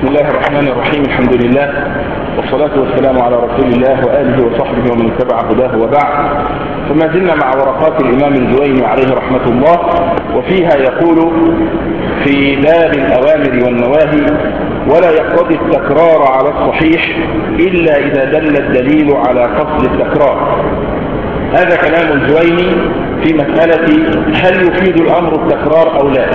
بسم الله الرحمن الرحيم. الحمد لله والصلاة والسلام على رسول الله وآله وصحبه ومن اتبع هداه وبعد. فما زلنا مع ورقات الإمام الجويني عليه رحمة الله، وفيها يقول في باب الأوامر والنواهي: ولا يقتضي التكرار على الصحيح إلا إذا دل الدليل على قصد التكرار. هذا كلام الجويني في مسألة هل يفيد الأمر التكرار أو لا.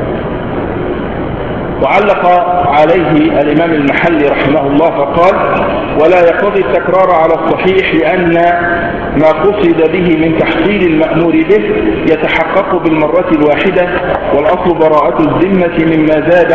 وعلق عليه الإمام المحلي رحمه الله فقال: ولا يقتضي التكرار على الصحيح لأن ما قصد به من تحصيل المأمور به يتحقق بالمرة الواحدة، والأصل براءة الذمة مما زاد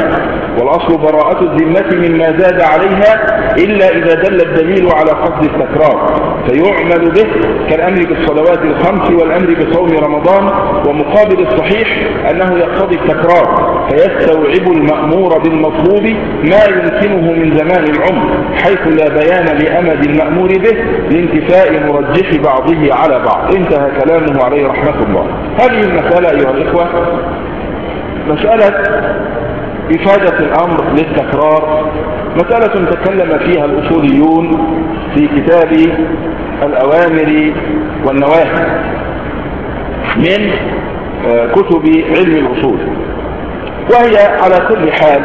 عليها إلا إذا دل الدليل على قصد التكرار فيعمل به، كالأمر بالصلوات الخمس والأمر بصوم رمضان. ومقابل الصحيح أنه يقتضي التكرار فيستوعب المأمور بالمطلوب ما يمكنه من زمان العمر، حيث لا بيان لأمد المأمور به لانتفاء مرجح بعضه على بعض. انتهى كلامه عليه رحمة الله. هذه المسألة أيها الإخوة مسألة إفادة الأمر للتكرار، مسألة تكلم فيها الأصوليون في كتاب الأوامر والنواهي من كتب علم الأصول. وهي على كل حال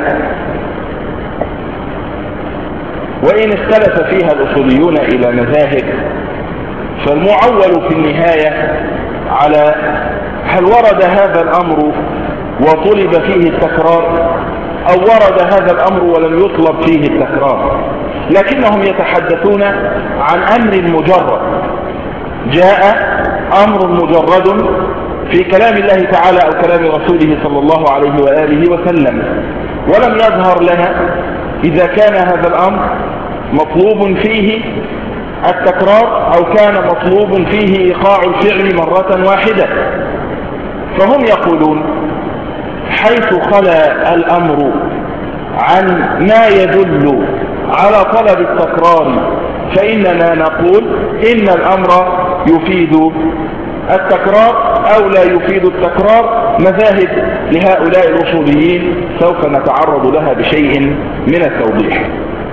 وإن اختلف فيها الأصوليون إلى مذاهب، فالمعول في النهاية على هل ورد هذا الأمر وطلب فيه التكرار أو ورد هذا الأمر ولم يطلب فيه التكرار. لكنهم يتحدثون عن أمر مجرد، جاء أمر مجرد في كلام الله تعالى أو كلام رسوله صلى الله عليه وآله وسلم، ولم يظهر لنا إذا كان هذا الأمر مطلوب فيه التكرار أو كان مطلوب فيه إيقاع الفعل مرة واحدة. فهم يقولون حيث خلا الأمر عن ما يدل على طلب التكرار فإننا نقول إن الأمر يفيد التكرار أو لا يفيد التكرار. مذاهب لهؤلاء الأصوليين سوف نتعرض لها بشيء من التوضيح.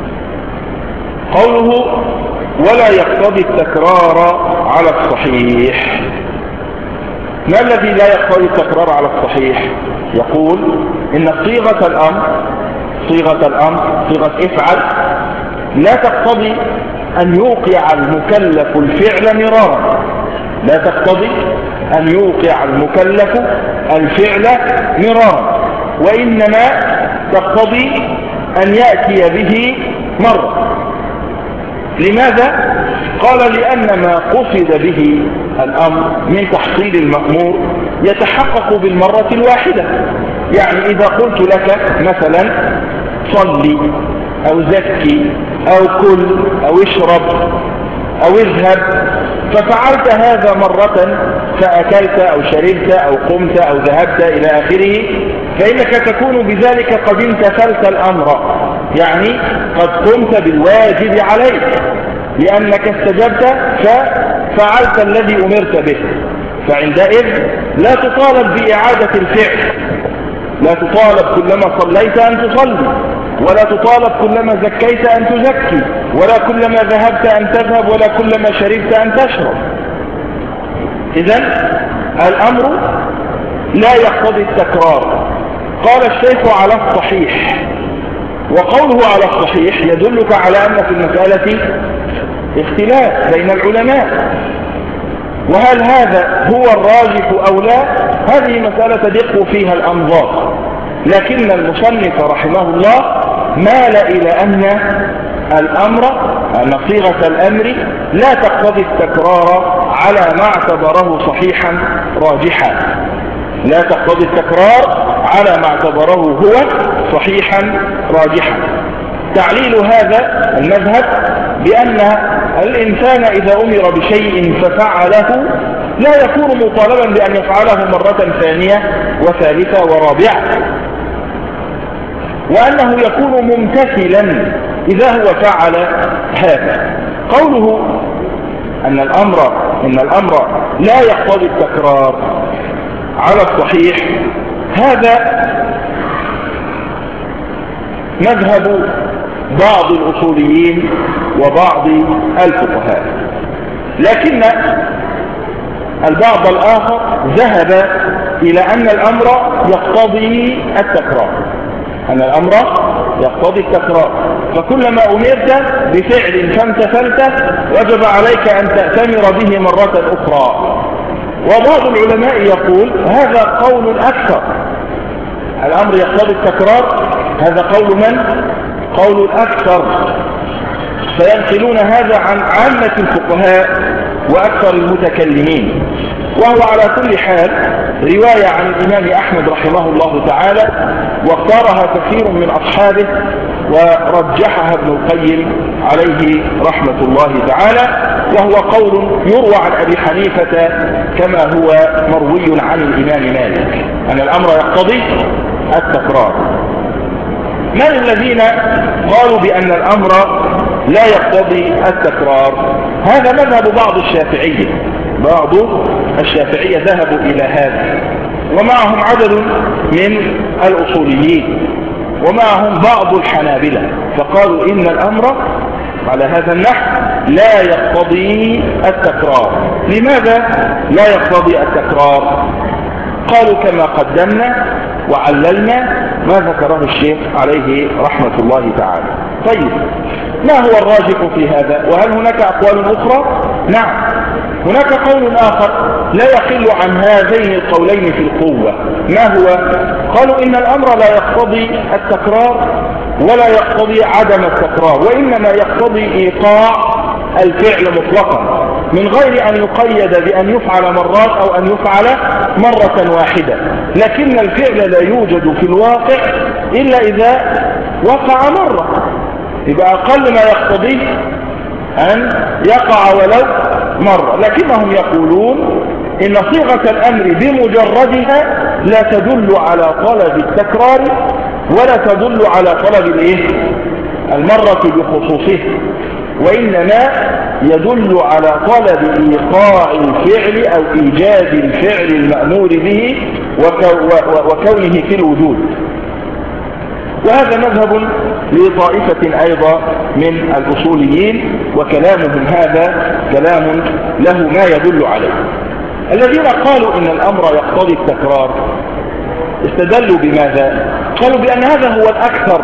قوله ولا يقتضي التكرار على الصحيح، ما الذي لا يقتضي التكرار على الصحيح؟ يقول إن صيغة الأمر صيغة افعل لا تقتضي أن يوقع المكلف الفعل مرارا، لا تقتضي أن يوقع المكلف الفعل مرارا، وإنما تقتضي أن يأتي به مرة. لماذا؟ قال لأن ما قصد به الأمر من تحصيل المأمور يتحقق بالمرة الواحدة. يعني إذا قلت لك مثلا صلي أو زكي أو كل أو اشرب أو اذهب، ففعلت هذا مرة فأكلت أو شربت أو قمت أو ذهبت إلى آخره، فإنك تكون بذلك قد امتثلت الأمر، يعني قد قمت بالواجب عليك لأنك استجبت ففعلت الذي أمرت به. فعندئذ لا تطالب بإعادة الفعل، لا تطالب كلما صليت أن تصلي، ولا تطالب كلما زكيت أن تزكي، ولا كلما ذهبت أن تذهب، ولا كلما شربت أن تشرب. إذن الأمر لا يقتضي التكرار. قال الشيخ على الصحيح، وقوله على الصحيح يدلك على أن في المسألة اختلاف بين العلماء، وهل هذا هو الراجح أو لا؟ هذه مسألة تدق فيها الأنظار، لكن المصنف رحمه الله مال إلى أن صيغة الأمر لا تقتضي التكرار على ما اعتبره صحيحا راجحا، لا تقتضي التكرار على ما اعتبره هو صحيحا راجحا. تعليل هذا المذهب بأن الإنسان إذا أمر بشيء ففعله لا يكون مطالبا بأن يفعله مرة ثانية وثالثة ورابعة، وأنه يكون ممتثلا إذا هو فعل هذا. قوله إن الأمر لا يقتضي التكرار على الصحيح، هذا مذهب بعض الأصوليين وبعض الفقهاء، لكن البعض الآخر ذهب إلى أن الأمر يقتضي التكرار، أن الأمر يقتضي التكرار، فكلما أمرت بفعل فامتثلت وجب عليك أن تأتمر به مرة أخرى. وبعض العلماء يقول هذا قول أكثر، الأمر يقتضي التكرار، هذا قول من؟ قول الأكثر، فينقلون هذا عن عامة الفقهاء وأكثر المتكلمين. وهو على كل حال رواية عن الإمام أحمد رحمه الله تعالى، واختارها كثير من أصحابه ورجحها ابن القيم عليه رحمة الله تعالى، وهو قول يروى عن أبي حنيفة كما هو مروي عن الإمام مالك أن الأمر يقتضي التكرار. من الذين قالوا بأن الأمر لا يقتضي التكرار؟ هذا مذهب بعض الشافعية، بعض الشافعية ذهبوا إلى هذا، ومعهم عدد من الأصوليين، ومعهم بعض الحنابلة، فقالوا إن الأمر على هذا النحو لا يقتضي التكرار. لماذا لا يقتضي التكرار؟ قالوا كما قدمنا وعللنا ما ذكره الشيخ عليه رحمة الله تعالى. طيب، ما هو الراجح في هذا؟ وهل هناك أقوال أخرى؟ نعم، هناك قول آخر لا يقل عن هذين القولين في القوة. ما هو؟ قالوا إن الأمر لا يقتضي التكرار ولا يقتضي عدم التكرار، وإنما يقتضي إيقاع الفعل مطلقا من غير أن يقيد بأن يفعل مرات أو أن يفعل مرة واحدة، لكن الفعل لا يوجد في الواقع إلا إذا وقع مرة، يبقى أقل ما يقتضيه أن يقع ولو مرة. لكنهم يقولون إن صيغة الأمر بمجردها لا تدل على طلب التكرار ولا تدل على طلب المرة بخصوصه، وإنما يدل على طلب إيقاع الفعل أو إيجاد الفعل المأمور به وكونه في الوجود. وهذا مذهب لطائفة أيضا من الأصوليين، وكلامهم هذا كلام له ما يدل عليه. الذين قالوا إن الأمر يقتضي التكرار استدلوا بماذا؟ قالوا بأن هذا هو الأكثر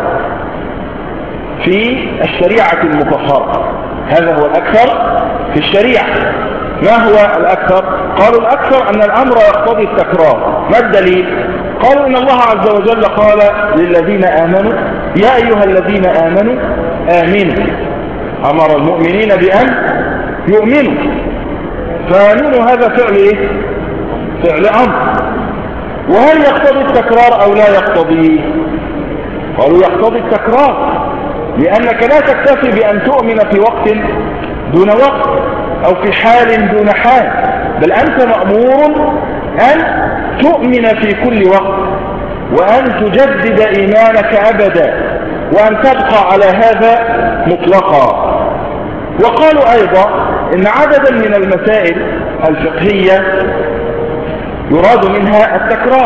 في الشريعة المطهرة، هذا هو الأكثر في الشريعة. ما هو الأكثر؟ قالوا الأكثر أن الأمر يقتضي التكرار. ما الدليل؟ قالوا إن الله عز وجل قال للذين آمنوا يا أيها الذين آمنوا آمنوا، أمر المؤمنين بأن يؤمنوا، فآمنوا هذا فعل فعل أمر. وهل يقتضي التكرار أو لا يقتضي؟ قالوا يقتضي التكرار، لأنك لا تكتفي بأن تؤمن في وقت دون وقت أو في حال دون حال، بل أنت مأمور أن تؤمن في كل وقت، وأن تجدد إيمانك أبدا، وأن تبقى على هذا مطلقا. وقالوا أيضا إن عددا من المسائل الفقهية يراد منها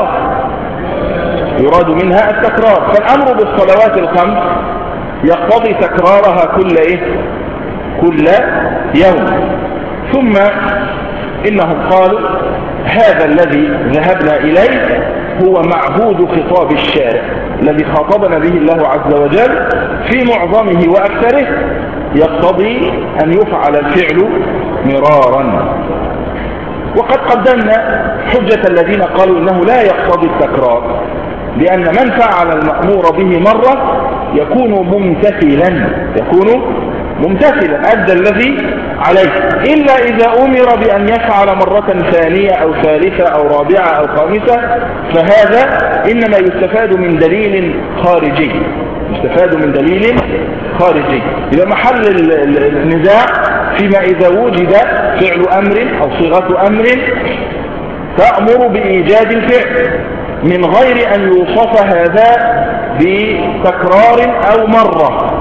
التكرار، فالأمر بالصلوات الخمس يقتضي تكرارها كل يوم. ثم إنهم قالوا هذا الذي ذهبنا إليه هو معهود خطاب الشارع الذي خاطبنا به الله عز وجل في معظمه وأكثره، يقتضي أن يفعل الفعل مرارا. وقد قدمنا حجة الذين قالوا إنه لا يقتضي التكرار، لأن من فعل المأمور به مرة يكون ممتثلا أدى الذي عليه، إلا إذا أمر بأن يفعل مرة ثانية أو ثالثة أو رابعة أو خامسة، فهذا إنما يستفاد من دليل خارجي. إذا محل النزاع فيما إذا وجد فعل أمر أو صيغة أمر تأمر بإيجاد الفعل من غير أن يوصف هذا بتكرار أو مرة،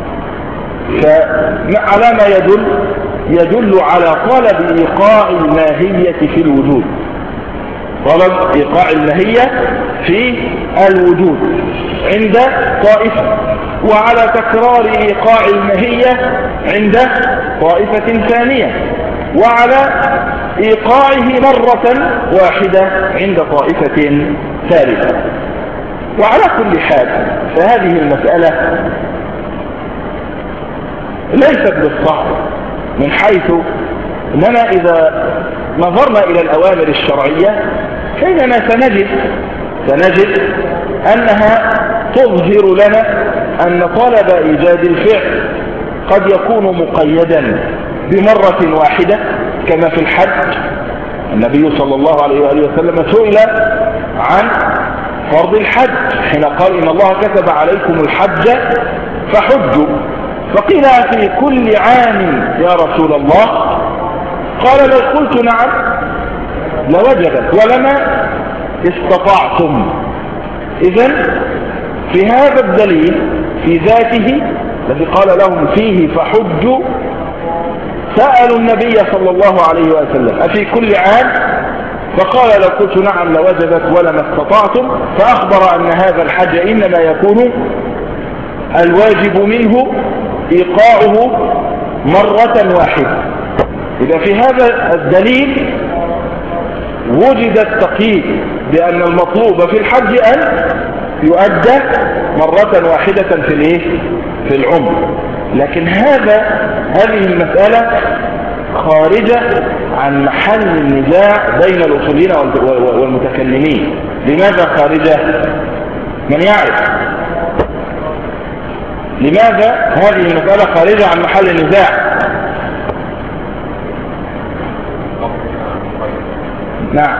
فعلى ما يدل على طلب إيقاع الماهية في الوجود. طلب إيقاع الماهية في الوجود عند طائفة، وعلى تكرار إيقاع الماهية عند طائفة ثانية، وعلى إيقاعه مرة واحدة عند طائفة ثالثة. وعلى كل حال فهذه المسألة ليست بالصعب، من حيث أننا إذا نظرنا إلى الأوامر الشرعية فإننا سنجد أنها تظهر لنا أن طلب إيجاد الفعل قد يكون مقيدا بمرة واحدة، كما في الحج. النبي صلى الله عليه وآله وسلم سئل عن فرض الحج حين قال إن الله كتب عليكم الحج فحجوا، فقيل في كل عام يا رسول الله؟ قال لو قلت نعم لوجبت ولما استطعتم. إذن في هذا الدليل في ذاته الذي قال لهم فيه فحجوا سألوا النبي صلى الله عليه وسلم أفي كل عام؟ فقال لو قلت نعم لوجبت ولما استطعتم، فأخبر أن هذا الحج إنما يكون الواجب منه إيقاعه مرة واحدة. إذا في هذا الدليل وجد التقييد بأن المطلوب في الحج أن يؤدى مرة واحدة في العمر. لكن هذه المسألة خارجة عن محل النزاع بين الأصوليين والمتكلمين. لماذا خارجة؟ من يعرف لماذا هذه المسألة خارجة عن محل النزاع؟ نعم،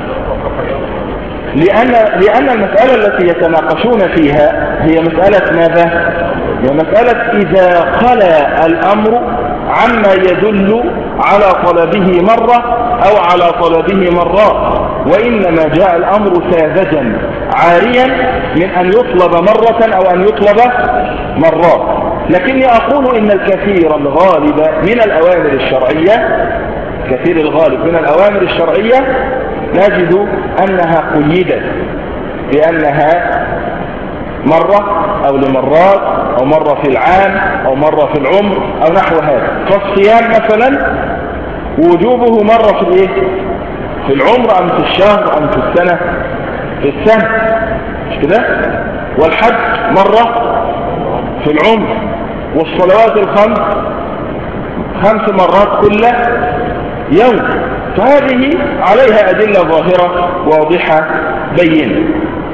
لأن المسألة التي يتناقشون فيها هي مسألة ماذا؟ هي مسألة إذا خلا الأمر عما يدل على طلبه مرة أو على طلبه مرات، وإنما جاء الأمر ساذجا عاريا من أن يطلب مرة أو أن يطلب مرات. لكني أقول إن الكثير الغالب من الأوامر الشرعية، كثير الغالب من الأوامر الشرعية نجد أنها قيدت بأنها مرة أو لمرات أو مرة في العام أو مرة في العمر أو نحو هذا. فالصيام مثلا وجوبه مرة في العمر أم في الشهر أم في السنة؟ في السنة، مش كده؟ والحج مرة في العمر، والصلوات الخمس 5 مرات كل يوم. فهذه عليها أدلة ظاهرة واضحة بينة.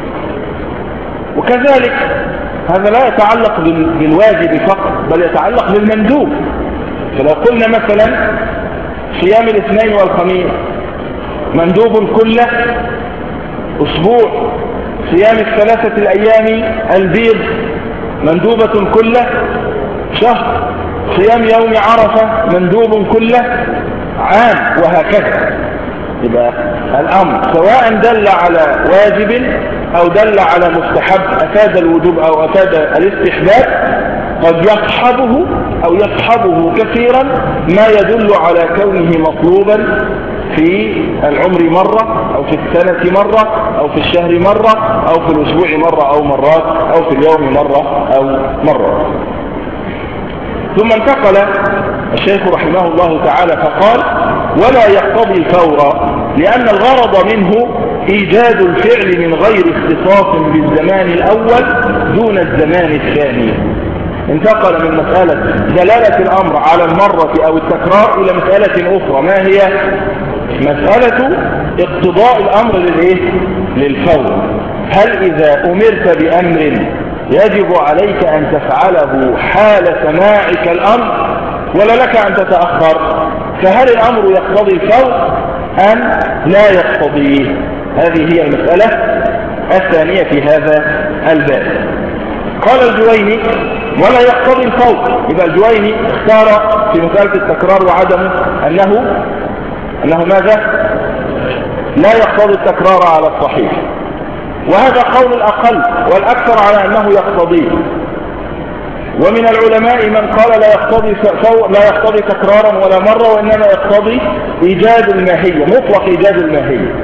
وكذلك هذا لا يتعلق بالواجب فقط، بل يتعلق بالمندوب. فلو قلنا مثلا صيام الاثنين والخميس مندوب كل أسبوع، صيام 3 الأيام البيض مندوبة كل شهر، صيام يوم عرفة مندوب كل عام، وهكذا. يبقى الأمر سواء دل على واجب أو دل على مستحب، أفاد الوجوب أو أفاد الاستحباب، قد يصحبه أو يصحبه كثيرا ما يدل على كونه مطلوبا في العمر مرة أو في السنة مرة أو في الشهر مرة أو في الأسبوع مرة أو مرات أو في اليوم مرة أو مرة. ثم انتقل الشيخ رحمه الله تعالى فقال ولا يقتضي الفور، لأن الغرض منه إيجاد الفعل من غير اختصاص بالزمان الأول دون الزمان الثاني. انتقل من مسألة دلالة الأمر على المرة أو التكرار إلى مسألة أخرى، ما هي؟ مسألة اقتضاء الأمر للفور. هل إذا أمرت بأمر يجب عليك أن تفعله حال سماعك الأمر ولا لك أن تتأخر؟ فهل الأمر يقتضي الفور أم لا يقتضيه؟ هذه هي المسألة الثانية في هذا الباب. قال الجويني ولا يقتضي الفور. يبقى الجويني اختار في مسألة التكرار وعدمه أنه ماذا؟ لا يقتضي التكرار على الصحيح، وهذا قول الأقل، والأكثر على أنه يقتضيه. ومن العلماء من قال لا يقتضي تكرارا ولا مرة، وإنما يقتضي إيجاد الماهية، مطلق إيجاد الماهية.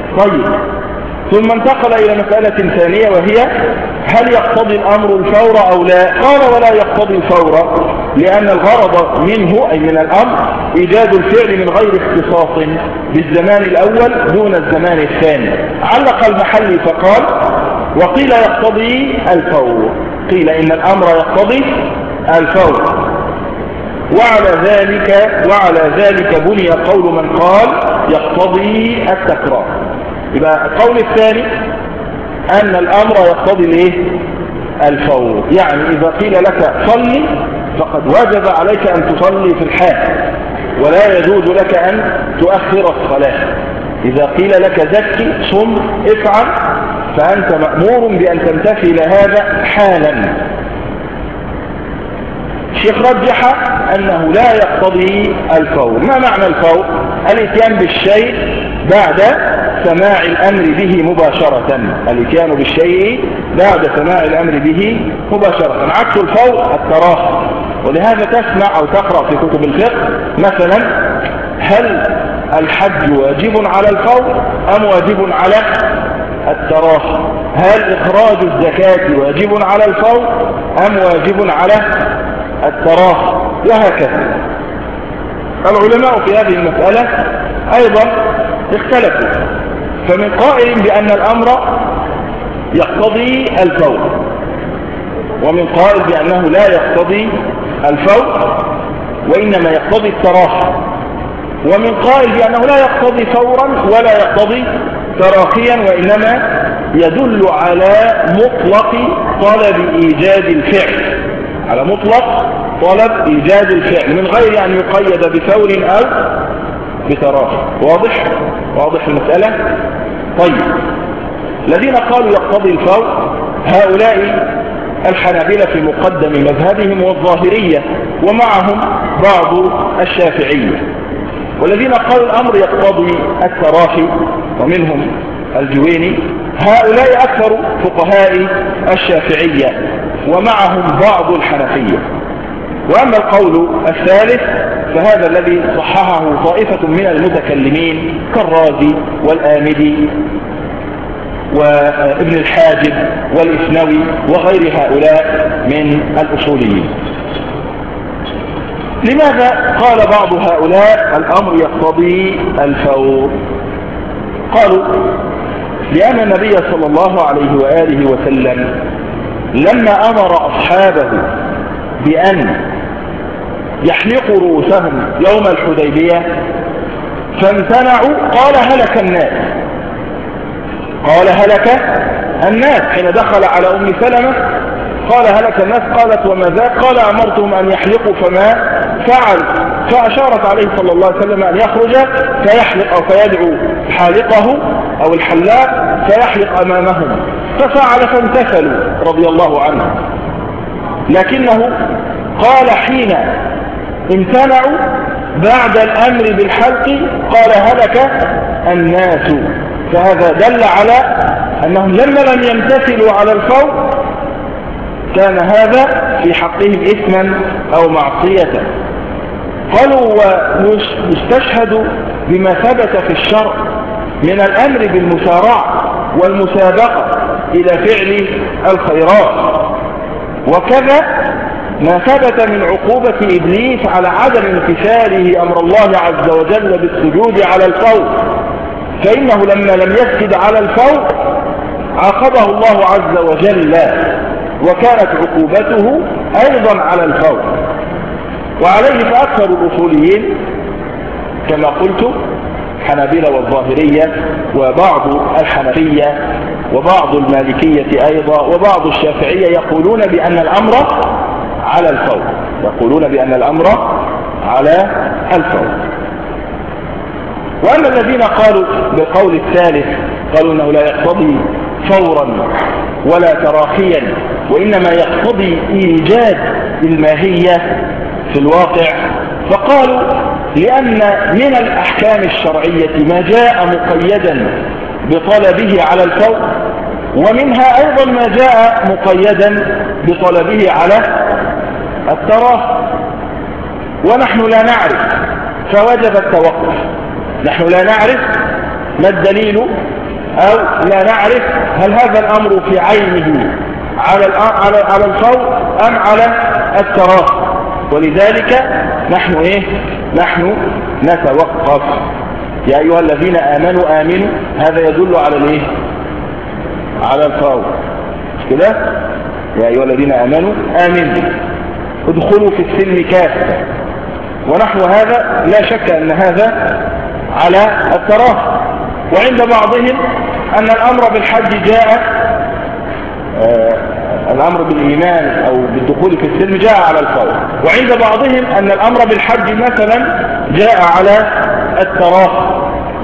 طيب، ثم انتقل إلى مسألة ثانية، وهي هل يقتضي الأمر الفور أو لا؟ قال ولا يقتضي الفور، لأن الغرض منه أي من الأمر إيجاد الفعل من غير اختصاص بالزمان الأول دون الزمان الثاني. علق المحلي فقال وقيل يقتضي الفور، قيل إن الأمر يقتضي الفور، وعلى ذلك بني قول من قال يقتضي التكرار. يبقى القول الثاني أن الأمر يقتضي الايه؟ الفور، يعني إذا قيل لك صلي فقد وجب عليك أن تصلي في الحال، ولا يجوز لك أن تؤخر الصلاة. إذا قيل لك زكي صم افعل فأنت مأمور بأن تمتثل هذا حالا. الشيخ رجح أنه لا يقتضي الفور. ما معنى الفور؟ الاتيان بالشيء بعد سماع الأمر به مباشرة، الاتيان بالشيء بعد سماع الأمر به مباشرة. عكس الفور التراخي، ولهذا تسمع أو تقرأ في كتب الفقه مثلا هل الحج واجب على الفور أم واجب على التراخي؟ هل إخراج الزكاة واجب على الفور أم واجب على التراخي؟ وهكذا. العلماء في هذه المسألة أيضا اختلفوا، فمن قائل بأن الأمر يقتضي الفور، ومن قائل بأنه لا يقتضي الفور وإنما يقتضي التراخي، ومن قائل بأنه لا يقتضي فورا ولا يقتضي تراخيا، وإنما يدل على مطلق طلب إيجاد الفعل، على مطلق طلب إيجاد الفعل من غير أن يقيد بفور أو بتراخي. واضح المسألة؟ طيب، الذين قالوا يقتضي الفور هؤلاء الحنابلة في مقدم مذهبهم والظاهرية، ومعهم بعض الشافعية. والذين قالوا الأمر يقتضي التراخي ومنهم الجويني، هؤلاء أكثر فقهاء الشافعية ومعهم بعض الحنفية. وأما القول الثالث فهذا الذي صححه طائفة من المتكلمين كالرازي والآمدي وابن الحاجب والإثنوي وغير هؤلاء من الأصوليين. لماذا قال بعض هؤلاء الأمر يقتضي الفور؟ قالوا لأن النبي صلى الله عليه وآله وسلم لما أمر أصحابه بأن يحلقوا رؤوسهم يوم الحديبية فامتنعوا قال هلك الناس حين دخل على أم سلمة قال هلك الناس، قالت وما ذاك؟ قال أمرتهم أن يحلقوا فما فعل، فأشارت عليه صلى الله عليه وسلم أن يخرج فيحلق أو فيدعو حالقه أو الحلاق فيحلق أمامهم، ففعل فامتثلوا رضي الله عنه. لكنه قال حين امتنعوا بعد الأمر بالحلق قال هلك الناس، فهذا دل على أنهم لما لم يمتثلوا على الفور كان هذا في حقهم إثما أو معصية. قالوا ويستشهد بما ثبت في الشرع من الأمر بالمسارعة والمسابقة إلى فعل الخيرات، وكذا ما ثبت من عقوبة إبليس على عدم امتثاله أمر الله عز وجل بالسجود على الفور، فإنه لما لم يسجد على الفور عاقبه الله عز وجل، وكانت عقوبته أيضا على الفور. وعليه فأكثر الأصوليين كما قلت حنابلة والظاهرية وبعض الحنفية وبعض المالكية أيضا وبعض الشافعية يقولون بأن الأمر على الفور، وأما الذين قالوا بالقول الثالث قالوا أنه لا يقتضي فورا ولا تراخيا وإنما يقتضي إيجاد الماهية في الواقع، فقالوا لأن من الأحكام الشرعية ما جاء مقيدا بطلبه على الفور، ومنها أيضا ما جاء مقيدا بطلبه على التراخي، ونحن لا نعرف فوجب التوقف. نحن لا نعرف ما الدليل أو لا نعرف هل هذا الأمر في عينه على الفور أم على التراخي. ولذلك نحن نتوقف. يا أيها الذين آمنوا آمنوا، هذا يدل على على الفور، مش كده؟ يا أيها الذين آمنوا آمنوا ادخلوا في السلم كافة، ونحو هذا لا شك أن هذا على التراخي. وعند بعضهم أن الأمر بالحج جاء، الأمر بالإيمان أو بالدخول في السلم جاء على الفور، وعند بعضهم أن الأمر بالحج مثلا جاء على التراخي.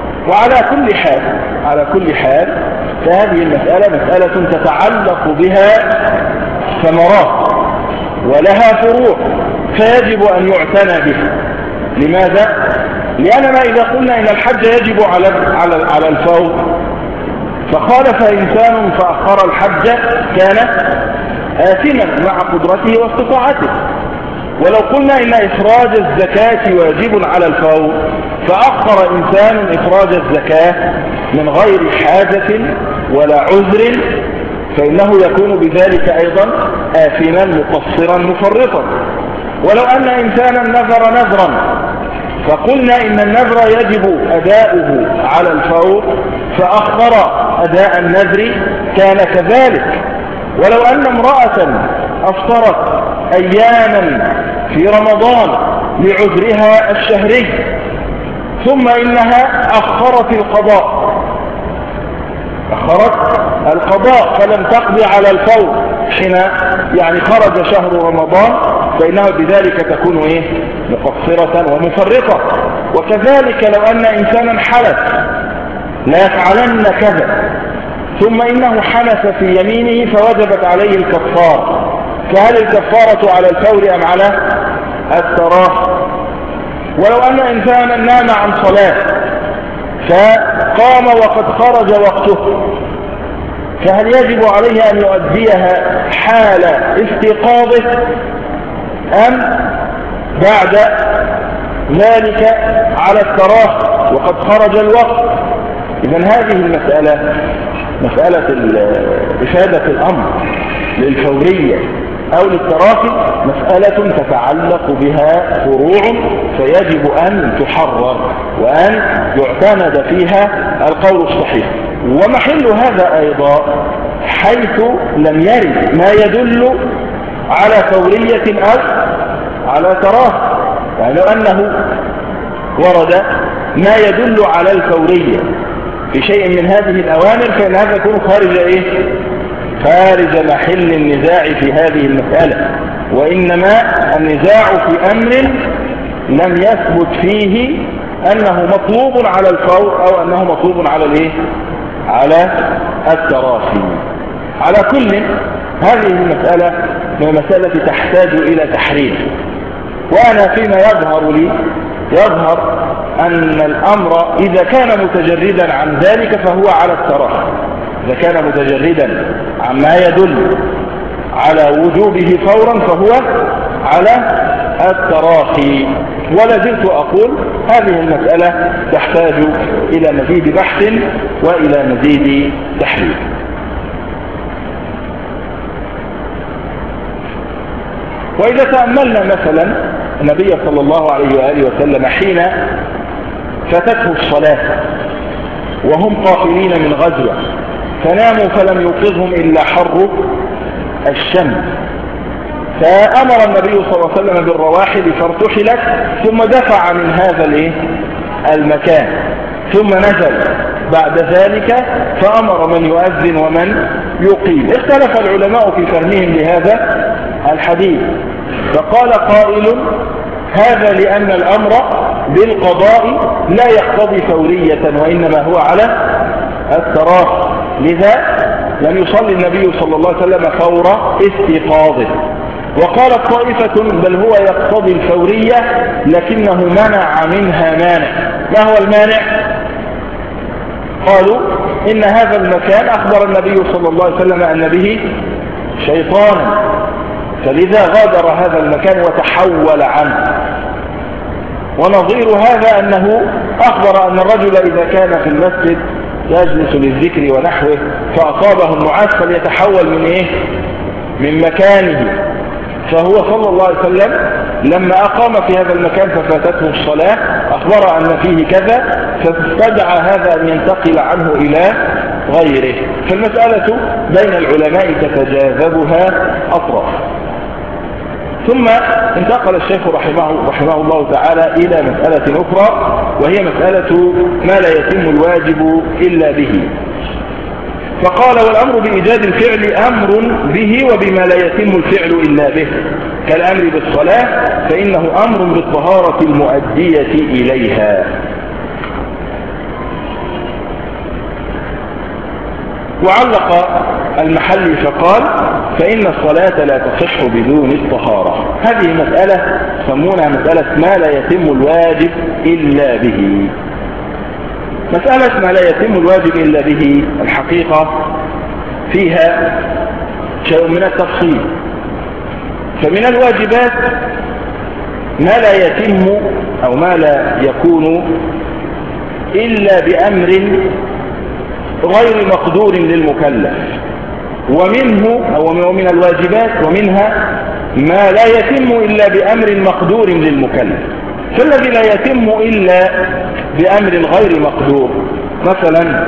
على كل حال فهذه المسألة مسألة تتعلق بها ثمرات ولها فروع، فيجب أن يعتنى بها. لماذا؟ لأننا إذا قلنا إن الحج يجب على الفور، فخالف إنسان فأخر الحج كان آثما مع قدرته واستطاعته. ولو قلنا إن إخراج الزكاة واجب على الفور، فأخر إنسان إخراج الزكاة من غير حاجة ولا عذر، فإنه يكون بذلك أيضا آثما مقصرا مفرطا. ولو أن إنسانا نذر نذرا، فقلنا إن النذر يجب أداؤه على الفور، فأخر أداء النذر كان كذلك. ولو أن امرأة أفطرت أياما في رمضان لعذرها الشهري، ثم إنها أخرت القضاء فلم تقضي على الفور حين خرج شهر رمضان، فإنها بذلك تكون مقصرة ومفرطة. وكذلك لو أن إنسانا حلف لا يفعلن كذا، ثم إنه حلف في يمينه فوجبت عليه الكفارة، فهل الكفارة على الفور أم على التراخي؟ ولو أن إنسانا نام عن صلاة فقام وقد خرج وقته، فهل يجب عليه أن يؤديها حال استيقاظه أم بعد ذلك على التراخي وقد خرج الوقت؟ إذن هذه المسألة، مسألة إفادة الأمر للفورية أو للتراخي، مسألة تتعلق بها فروع، فيجب أن تحرر وأن يعتمد فيها القول الصحيح. ومحل هذا أيضا حيث لم يرد ما يدل على فورية أو على تراخي. لو أنه ورد ما يدل على الفورية في شيء من هذه الأوامر، فإن هذا يكون خارج محل النزاع في هذه المسألة. وإنما النزاع في أمر لم يثبت فيه أنه مطلوب على الفور أو أنه مطلوب على التراخي. على كل، هذه المسألة هي مسألة تحتاج إلى تحرير. وأنا فيما يظهر أن الأمر إذا كان متجردا عن ذلك فهو على التراخي، إذا كان متجردا عما يدل على وجوبه فورا فهو على التراخي. ولا زلت أقول هذه المسألة تحتاج إلى مزيد بحث وإلى مزيد تحليل. وإذا تأملنا مثلا النبي صلى الله عليه وآله وسلم حين فاتته الصلاة وهم قافلين من غزوة، فناموا فلم يوقظهم إلا حر الشمس، فأمر النبي صلى الله عليه وسلم بالرواحل فارتحلت، ثم دفع من هذا المكان، ثم نزل بعد ذلك فأمر من يؤذن ومن يقيم. اختلف العلماء في فهمهم لهذا الحديث، فقال قائل هذا لأن الأمر بالقضاء لا يقتضي فورية وإنما هو على التراخي، لذا لم يصلي النبي صلى الله عليه وسلم فور استيقاظه. وقالت طائفة بل هو يقتضي الفورية لكنه منع منها مانع. ما هو المانع؟ قالوا إن هذا المكان أخبر النبي صلى الله عليه وسلم أن به شيطانا، فلذا غادر هذا المكان وتحول عنه. ونظير هذا أنه أخبر أن الرجل إذا كان في المسجد يجلس للذكر ونحوه فأصابه النعاس فليتحول من إيه؟ من مكانه. فهو صلى الله عليه وسلم لما أقام في هذا المكان ففاتته الصلاة أخبر أن فيه كذا، فاستدعى هذا أن ينتقل عنه إلى غيره. فالمسألة بين العلماء تتجاذبها أطراف. ثم انتقل الشيخ رحمه الله تعالى إلى مسألة أخرى، وهي مسألة ما لا يتم الواجب إلا به. فقال: والأمر بإيجاد الفعل أمر به وبما لا يتم الفعل إلا به، كالأمر بالصلاة فإنه أمر بالطهارة المؤدية إليها. وعلق المحلي فقال: فإن الصلاة لا تصح بدون الطهارة. هذه مسألة يسمونها مسألة ما لا يتم الواجب إلا به. مسألة ما لا يتم الواجب إلا به الحقيقة فيها شيء من التفصيل. فمن الواجبات ما لا يتم أو ما لا يكون إلا بأمر غير مقدور للمكلف، ومنه أو من الواجبات ومنها ما لا يتم إلا بأمر مقدور للمكلف. فالذي لا يتم إلا بأمر غير مقدور، مثلا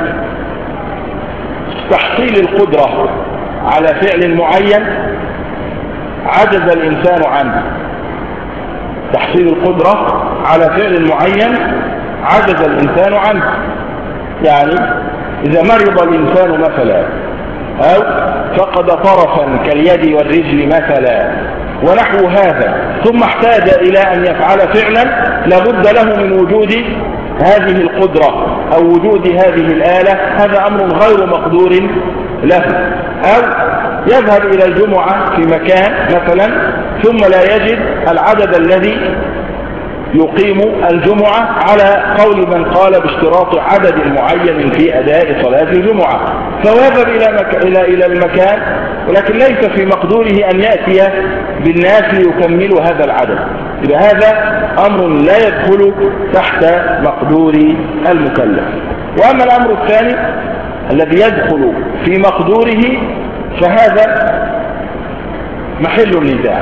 تحصيل القدرة على فعل معين عجز الإنسان عنه. تحصيل القدرة على فعل معين عجز الإنسان عنه، يعني إذا مرض الإنسان مثلا أو فقد طرفا كاليد والرجل مثلا ونحو هذا، ثم احتاج إلى أن يفعل فعلا لابد له من وجود هذه القدرة أو وجود هذه الآلة، هذا أمر غير مقدور له. أو يذهب إلى الجمعة في مكان مثلا ثم لا يجد العدد الذي يقيم الجمعة على قول من قال باشتراط عدد معين في أداء صلاة الجمعة، فيذهب إلى المكان ولكن ليس في مقدوره أن يأتي بالناس ليكملوا هذا العدد. إذا هذا أمر لا يدخل تحت مقدور المكلف. وأما الأمر الثاني الذي يدخل في مقدوره فهذا محل النزاع،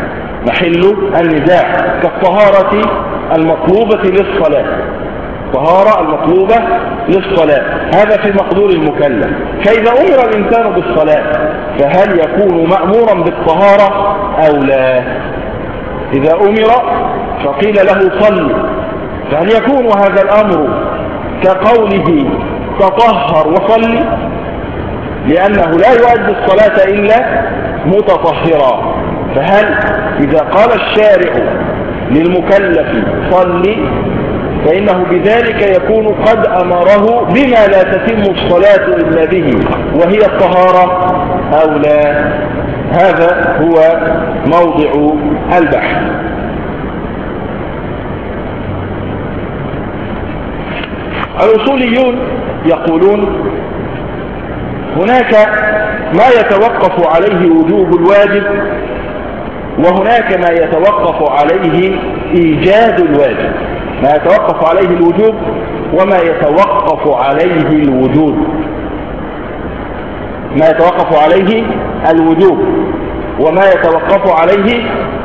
كالطهارة المطلوبة للصلاة. طهارة المطلوبة للصلاة هذا في مقدور المكلف. فإذا أمر الإنسان بالصلاة فهل يكون مأمورا بالطهارة أو لا؟ إذا أمر فقيل له صل، فهل يكون هذا الأمر كقوله تطهر وصلي، لأنه لا يؤدي الصلاة إلا متطهرا. فهل إذا قال الشارع للمكلف صلي فإنه بذلك يكون قد أمره بما لا تتم الصلاة إلا به وهي الطهارة أو لا؟ هذا هو موضع البحث. الأصوليون يقولون هناك ما يتوقف عليه وجوب الواجب، وهناك ما يتوقف عليه إيجاد الواجب. ما يتوقف عليه الوجوب وما يتوقف عليه الوجود. ما يتوقف عليه الوجوب وما يتوقف عليه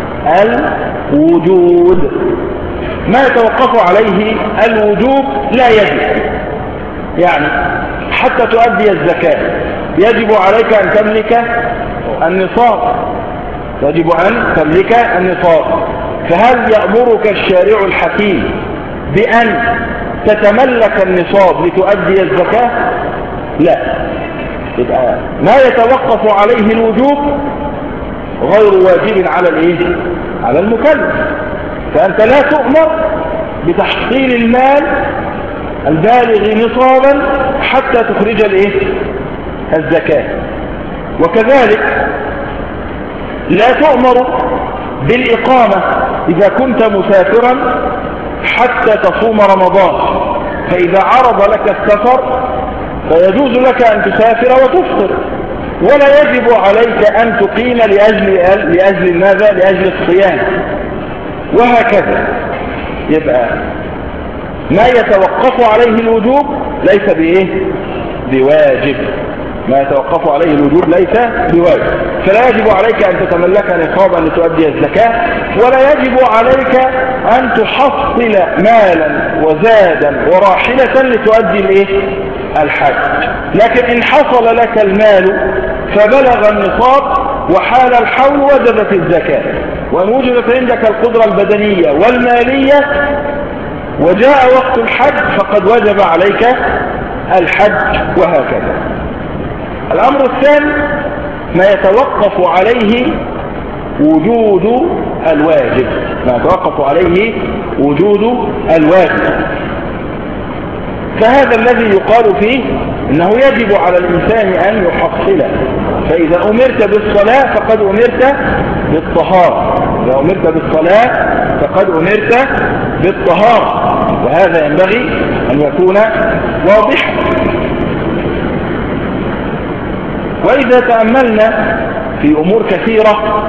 الوجود. ما يتوقف عليه الوجوب لا يجب، يعني حتى تؤدي الزكاة يجب عليك أن تملك النصاب، يجب أن تملك النصاب. فهل يأمرك الشارع الحكيم بأن تتملك النصاب لتؤدي الزكاة؟ لا. يبقى ما يتوقف عليه الوجوب غير واجب على المكلف. فأنت لا تؤمر بتحصيل المال البالغ نصابا حتى تخرج الزكاة. وكذلك لا تؤمر بالإقامة إذا كنت مسافرا حتى تصوم رمضان، فإذا عرض لك السفر فيجوز لك أن تسافر وتفطر، ولا يجب عليك أن تقيم لأجل ماذا؟ لأجل الصيام. وهكذا يبقى ما يتوقف عليه الوجوب ليس بواجب، ما يتوقف عليه الوجوب ليس بواجب. فلا يجب عليك أن تتملك نصابا لتؤدي الزكاة، ولا يجب عليك أن تحصل مالا وزادا وراحلة لتؤدي الحج. لكن إن حصل لك المال فبلغ النصاب وحال الحول وجبت الزكاة. وإن وجدت عندك القدرة البدنية والمالية وجاء وقت الحج فقد وجب عليك الحج، وهكذا. الأمر الثاني ما يتوقف عليه وجود الواجب، ما يتوقف عليه وجود الواجب، فهذا الذي يقال فيه إنه يجب على الإنسان أن يحصله. فإذا أمرت بالصلاة فقد أمرت بالطهارة، إذا أمرت بالصلاة فقد أمرت بالطهارة، وهذا ينبغي أن يكون واضحا. وإذا تأملنا في أمور كثيرة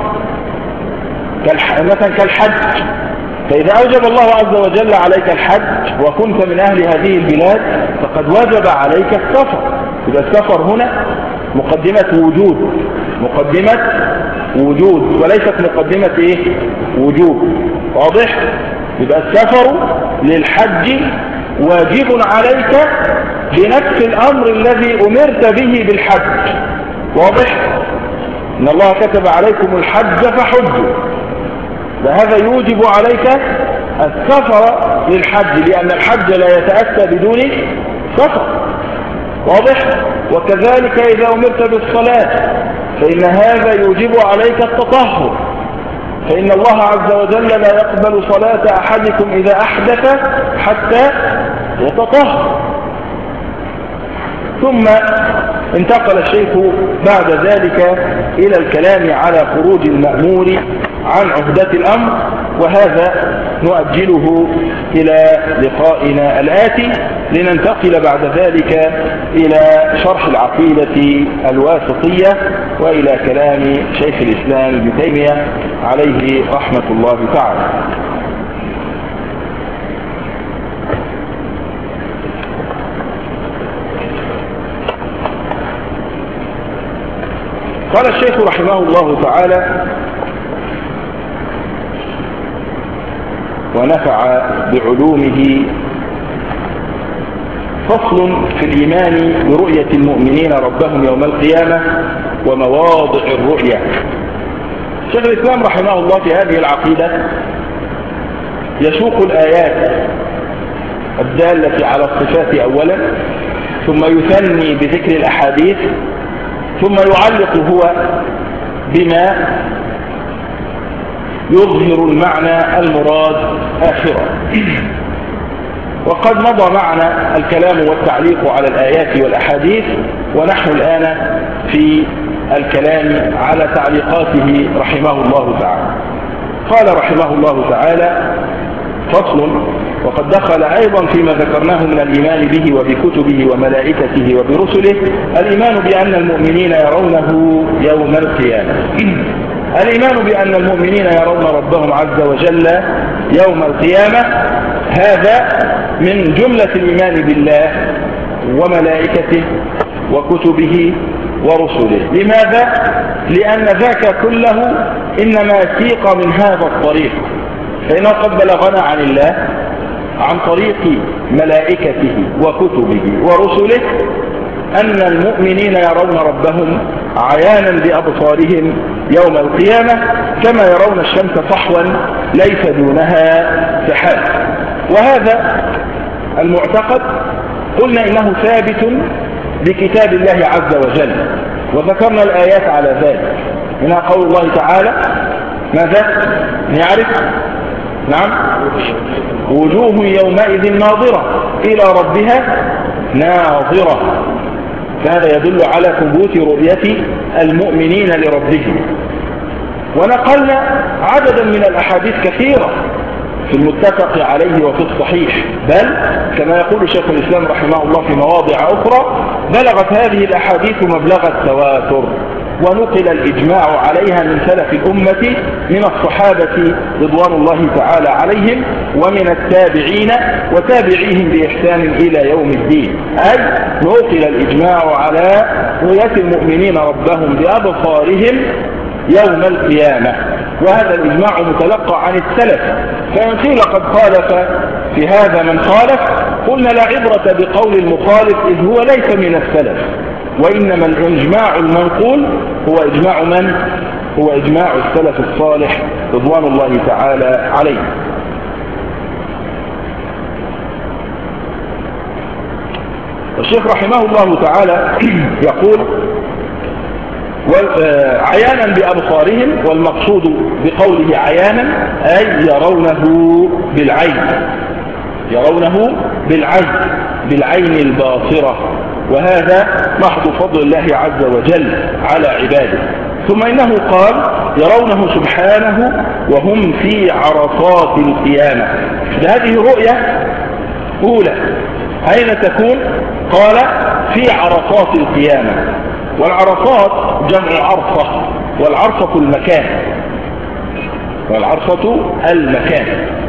مثلا كالحج، فإذا أوجب الله عز وجل عليك الحج وكنت من أهل هذه البلاد فقد وجب عليك السفر. إذا السفر هنا مقدمة وجود، مقدمة وجود وليست مقدمة وجوب، واضح؟ يبقى السفر للحج واجب عليك بنفس الأمر الذي أمرت به بالحج، واضح؟ إن الله كتب عليكم الحج فحجوا، فهذا يوجب عليك السفر للحج، لأن الحج لا يتأتى بدون سفر، واضح؟ وكذلك إذا أمرت بالصلاة فإن هذا يوجب عليك التطهر، فإن الله عز وجل لا يقبل صلاة أحدكم إذا أحدث حتى يتطهر. ثم انتقل الشيخ بعد ذلك إلى الكلام على خروج المأمور عن عهدة الأمر، وهذا نؤجله إلى لقائنا الآتي، لننتقل بعد ذلك إلى شرح العقيدة الواسطية وإلى كلام شيخ الإسلام ابن تيمية عليه رحمة الله تعالى. قال الشيخ رحمه الله تعالى: ونفع بعلومه. فصل في الإيمان برؤية المؤمنين ربهم يوم القيامة ومواضع الرؤية. شيخ الإسلام رحمه الله في هذه العقيدة يسوق الآيات الدالة على الصفات أولا، ثم يثني بذكر الأحاديث، ثم يعلق هو بما يظهر المعنى المراد آخرا. وقد مضى معنا الكلام والتعليق على الآيات والأحاديث، ونحن الآن في الكلام على تعليقاته رحمه الله تعالى. قال رحمه الله تعالى: فصل. وقد دخل أيضا فيما ذكرناه من الإيمان به وبكتبه وملائكته وبرسله الإيمان بأن المؤمنين يرونه يوم القيامة. الإيمان بأن المؤمنين يرون ربهم عز وجل يوم القيامة، هذا من جملة الإيمان بالله وملائكته وكتبه ورسله. لماذا؟ لأن ذاك كله إنما سيق من هذا الطريق، فإنه قد بلغنا عن الله عن طريق ملائكته وكتبه ورسله أن المؤمنين يرون ربهم عيانا بأبصارهم يوم القيامة كما يرون الشمس صحوا ليس دونها سحاب. وهذا المعتقد قلنا إنه ثابت بكتاب الله عز وجل، وذكرنا الآيات على ذلك، منها قول الله تعالى: ماذا نعرف؟ نعم، وجوه يومئذ ناظرة إلى ربها ناظرة. فهذا يدل على ثبوت رؤية المؤمنين لربهم. ونقلنا عددا من الأحاديث كثيرة في المتفق عليه وفي الصحيح، بل كما يقول شيخ الإسلام رحمه الله في مواضع أخرى: بلغت هذه الأحاديث مبلغ التواتر، ونقل الإجماع عليها من سلف الأمة من الصحابة رضوان الله تعالى عليهم ومن التابعين وتابعيهم بإحسان إلى يوم الدين. أي نقل الإجماع على رؤية المؤمنين ربهم بأبصارهم يوم القيامة، وهذا الإجماع متلقى عن السلف. فإن قيل قد خالف في هذا من خالف، قلنا لا عبرة بقول المخالف إذ هو ليس من السلف، وإنما الإجماع المنقول هو إجماع من؟ هو إجماع السلف الصالح رضوان الله تعالى عليه. الشيخ رحمه الله تعالى يقول عيانا بأبصارهم، والمقصود بقوله عيانا أي يرونه بالعين، يرونه بالعين الباصرة، وهذا محض فضل الله عز وجل على عباده. ثم إنه قال يرونه سبحانه وهم في عرصات القيامة. هذه رؤية أولى أين تكون؟ قال في عرصات القيامة، والعرصات جمع عرصة، والعرصة المكان، والعرصة المكان.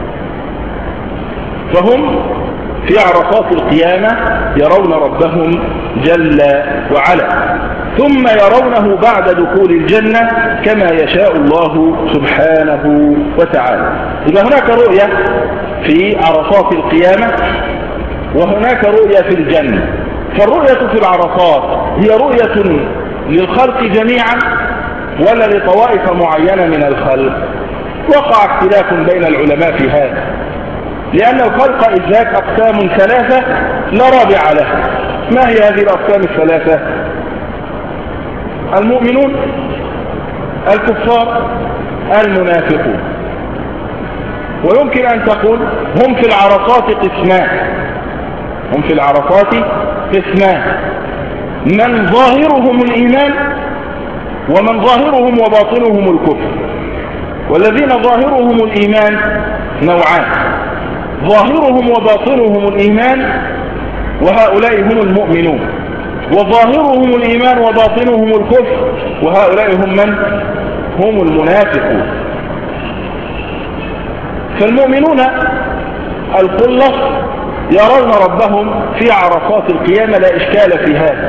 فهم في عرصات القيامة يرون ربهم جل وعلا، ثم يرونه بعد دخول الجنة كما يشاء الله سبحانه وتعالى. إذا هناك رؤية في عرصات القيامة وهناك رؤية في الجنة. فالرؤية في العرصات هي رؤية للخلق جميعا ولا لطوائف معينة من الخلق؟ وقع اختلاف بين العلماء في هذا، لأن الخلق إذاك أقسام ثلاثة لا رابع لها. ما هي هذه الأقسام الثلاثة؟ المؤمنون، الكفار، المنافقون. ويمكن أن تقول هم في العرصات قسمان، هم في العرصات قسمان، من ظاهرهم الإيمان ومن ظاهرهم وباطنهم الكفر. والذين ظاهرهم الإيمان نوعان، ظاهرهم وباطنهم الإيمان وهؤلاء هم المؤمنون، وظاهرهم الإيمان وباطنهم الكفر وهؤلاء هم من؟ هم المنافقون. فالمؤمنون الخلص يرون ربهم في عرصات القيامة لا إشكال في هذا.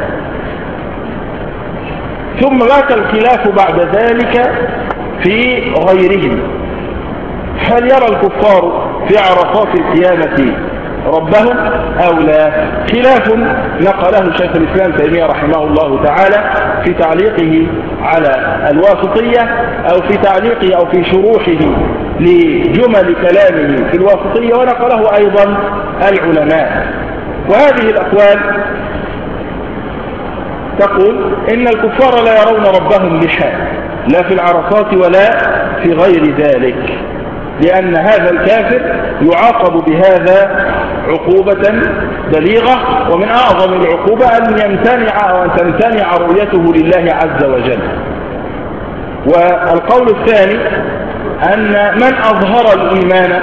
ثم بات الخلاف بعد ذلك في غيرهم، هل يرى الكفار في عرصات القيامة ربهم أو لا؟ خلاف نقله شيخ الإسلام تيمية رحمه الله تعالى في تعليقه على الواسطية، أو في تعليقه أو في شروحه لجمل كلامه في الواسطية، ونقله أيضا العلماء. وهذه الأقوال تقول إن الكفار لا يرون ربهم بحال، لا في العرصات ولا في غير ذلك، لأن هذا الكافر يعاقب بهذا عقوبة بليغة، ومن أعظم العقوبة أن يمتنع أو أن تمتنع رؤيته لله عز وجل. والقول الثاني أن من أظهر الإيمان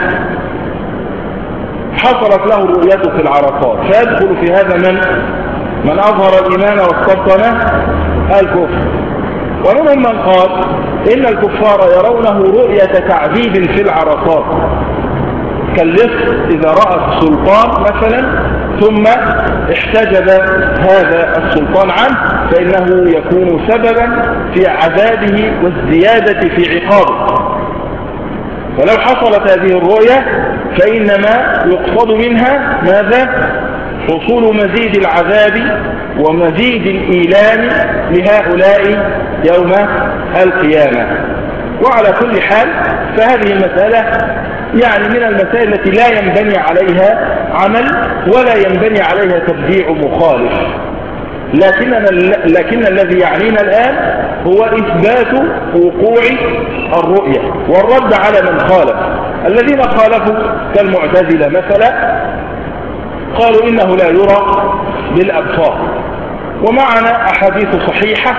حصلت له الرؤية في العرصات، فيدخل في هذا من أظهر الإيمان واستبطن الكفر. ومنهم من قال إن الكفار يرونه رؤية تعذيب في العرصات، كاللص إذا رأى السلطان مثلا ثم احتجب هذا السلطان عنه، فإنه يكون سببا في عذابه والزيادة في عقابه. ولو حصلت هذه الرؤية فإنما يقصد منها ماذا؟ حصول مزيد العذاب ومزيد الإيلام لهؤلاء يوم القيامة. وعلى كل حال فهذه المسألة يعني من المسائل التي لا ينبني عليها عمل ولا ينبني عليها تبديع مخالف، لكن الذي يعنينا الآن هو إثبات وقوع الرؤية والرد على من خالف. الذين خالفوا كالمعتزلة مثلا قالوا إنه لا يرى بالأبصار، ومعنا أحاديث صحيحة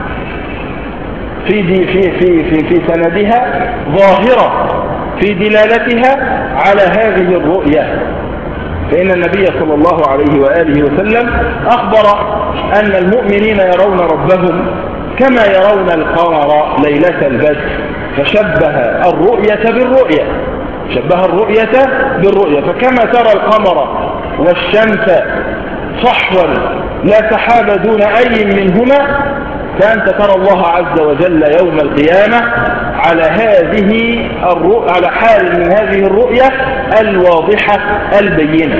في سندها ظاهرة في دلالتها على هذه الرؤية. فإن النبي صلى الله عليه وآله وسلم أخبر أن المؤمنين يرون ربهم كما يرون القمر ليلة البدر، فشبه الرؤية بالرؤية، شبه الرؤية بالرؤية. فكما ترى القمر والشمس صحوا لا سحاب دون أي منهما، فأنت ترى الله عز وجل يوم القيامة على على حال من هذه الرؤية الواضحة البينة.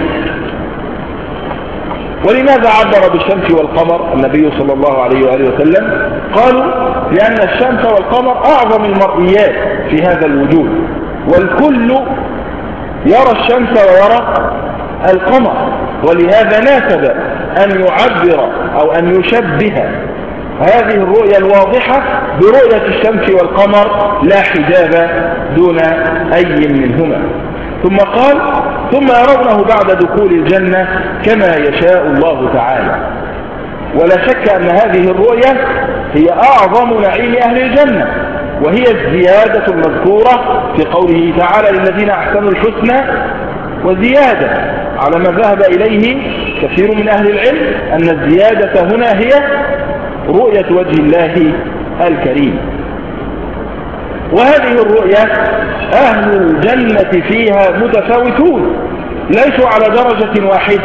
ولماذا عبر بالشمس والقمر النبي صلى الله عليه وآله وسلم؟ قالوا لأن الشمس والقمر أعظم المرئيات في هذا الوجود، والكل يرى الشمس ويرى القمر، ولهذا ناسب أن يعبر أو أن يشبه هذه الرؤية الواضحة برؤية الشمس والقمر لا حجاب دون أي منهما. ثم قال ثم يرونه بعد دخول الجنة كما يشاء الله تعالى. ولا شك أن هذه الرؤية هي أعظم نعيم أهل الجنة، وهي الزيادة المذكورة في قوله تعالى للذين أحسنوا الحسنى وزيادة، على ما ذهب إليه كثير من أهل العلم أن الزيادة هنا هي رؤية وجه الله الكريم. وهذه الرؤية أهل الجنة فيها متفاوتون، ليسوا على درجة واحدة.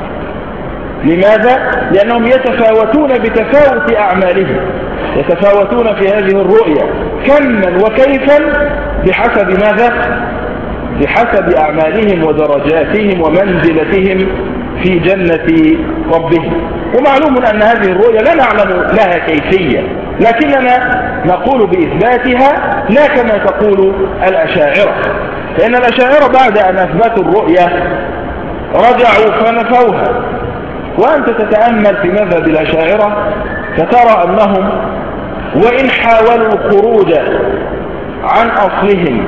لماذا؟ لأنهم يتفاوتون بتفاوت أعمالهم، يتفاوتون في هذه الرؤية كما وكيفا بحسب ماذا؟ بحسب أعمالهم ودرجاتهم ومنزلتهم في جنة ربهم. ومعلوم أن هذه الرؤية لا نعلم لها كيفية، لكننا نقول بإثباتها لا كما تقول الأشاعرة، فإن الأشاعرة بعد أن أثبتوا الرؤية رجعوا فنفوها. وأنت تتأمل في مذهب الأشاعرة فترى أنهم وإن حاولوا الخروج عن أصلهم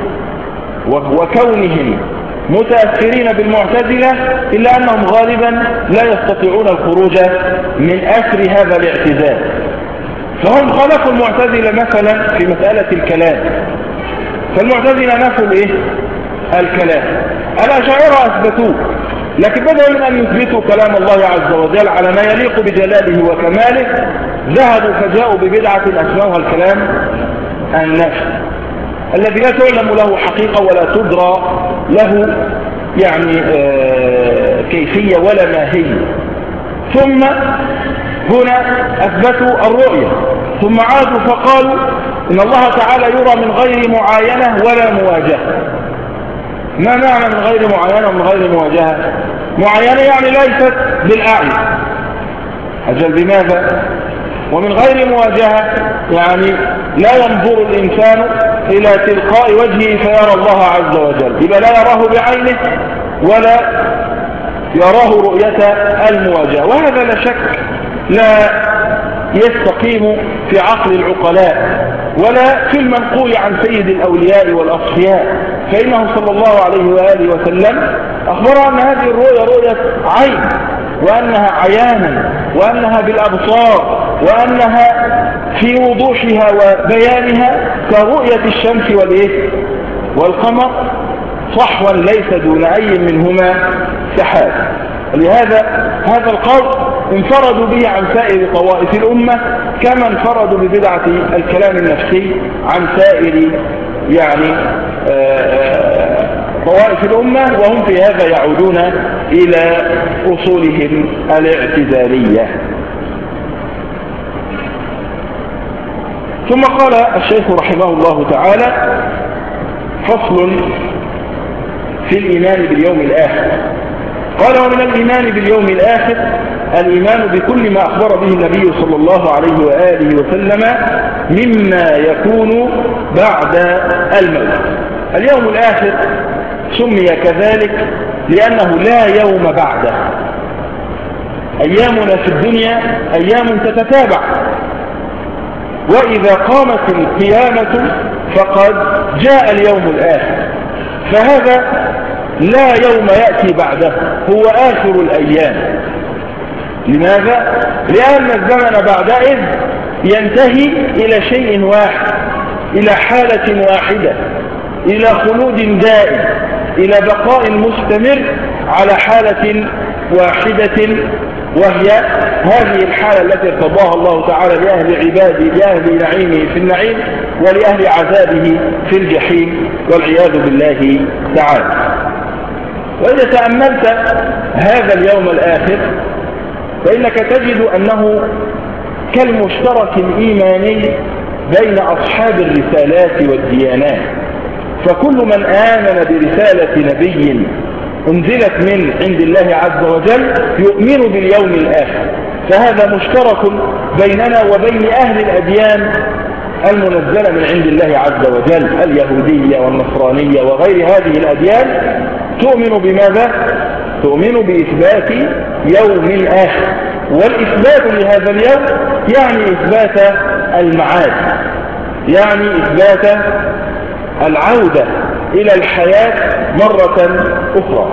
وكونهم متأثرين بالمعتزلة، إلا أنهم غالبا لا يستطيعون الخروج من أسر هذا الاعتزال. فهم خالفوا المعتزلة مثلا في مسألة الكلام، فالمعتزلة نفوا الكلام، الأشاعرة أثبتوه، لكن بدلا من أن يثبتوا كلام الله عز وجل على ما يليق بجلاله وكماله، ذهبوا فجاءوا ببدعة أسموها الكلام النفي، الذي لا تعلم له حقيقة ولا تدرى له يعني كيفية ولا ماهية. ثم هنا أثبتوا الرؤية، ثم عادوا فقالوا إن الله تعالى يرى من غير معاينة ولا مواجهة. ما معنى من غير معاينة ومن غير مواجهة؟ معاينة يعني ليست بالأعين، أجل بماذا؟ ومن غير مواجهة يعني لا ينظر الإنسان إلى تلقاء وجهه فيرى الله عز وجل، يبقى لا يراه بعينه ولا يراه رؤية المواجهة. وهذا لا شك لا يستقيم في عقل العقلاء ولا في المنقول عن سيد الأولياء والأصفياء، فإنه صلى الله عليه وآله وسلم أخبر أن هذه الرؤية رؤية عين، وأنها عيانا، وأنها بالأبصار، وأنها في وضوحها وبيانها كرؤية الشمس والقمر صحوا ليس دون أي منهما سحاب. ولهذا هذا القول انفردوا به عن سائر طوائف الأمة، كما انفردوا ببدعة الكلام النفسي عن سائر يعني طوائف الأمة، وهم في هذا يعودون إلى أصولهم الاعتزالية. ثم قال الشيخ رحمه الله تعالى: فصل في الإيمان باليوم الآخر. قال: ومن الإيمان باليوم الآخر الإيمان بكل ما أخبر به النبي صلى الله عليه وآله وسلم مما يكون بعد الموت. اليوم الآخر سمي كذلك لأنه لا يوم بعده. أيامنا في الدنيا أيام تتتابع، وإذا قامت القيامة فقد جاء اليوم الآخر، فهذا لا يوم يأتي بعده، هو آخر الأيام. لماذا؟ لأن الزمن بعدئذ ينتهي إلى شيء واحد، إلى حالة واحدة، إلى خلود دائم، إلى بقاء مستمر على حالة واحدة، وهي هذه الحالة التي ارتضاها الله تعالى لأهل عباده، لأهل نعيمه في النعيم، ولأهل عذابه في الجحيم، والعياذ بالله تعالى. وإذا تأملت هذا اليوم الآخر فإنك تجد أنه كالمشترك الإيماني بين أصحاب الرسالات والديانات، فكل من آمن برسالة نبي انزلت من عند الله عز وجل يؤمن باليوم الآخر، فهذا مشترك بيننا وبين أهل الأديان المنزلة من عند الله عز وجل، اليهودية والنصرانية وغير هذه الأديان. تؤمن بماذا؟ تؤمن بإثبات يوم آخر، والإثبات لهذا اليوم يعني إثبات المعاد، يعني إثبات العودة إلى الحياة مرة أخرى.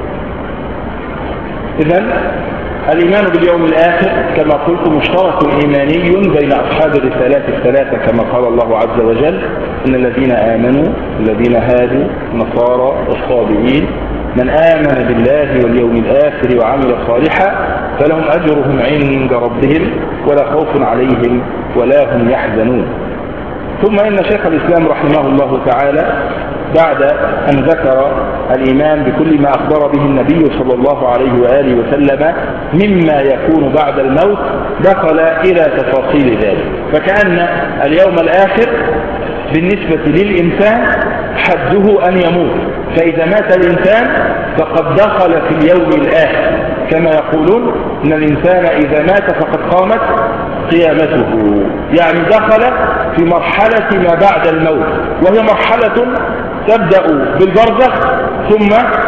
إذن الإيمان باليوم الآخر كما قلت مشترك إيماني بين أصحاب الرسالات الثلاثة، كما قال الله عز وجل: إن الذين آمنوا الذين هادوا النصارى والصابئين من آمن بالله واليوم الآخر وعمل صالحا فلهم أجرهم عند ربهم ولا خوف عليهم ولا هم يحزنون. ثم إن شيخ الإسلام رحمه الله تعالى بعد أن ذكر الإيمان بكل ما أخبر به النبي صلى الله عليه وآله وسلم مما يكون بعد الموت دخل إلى تفاصيل ذلك، فكأن اليوم الآخر بالنسبة للإنسان حده أن يموت، فإذا مات الإنسان فقد دخل في اليوم الآخر، كما يقولون إن الإنسان إذا مات فقد قامت قيامته، يعني دخل في مرحلة ما بعد الموت، وهي مرحلة تبدأ بالبرزخ ثم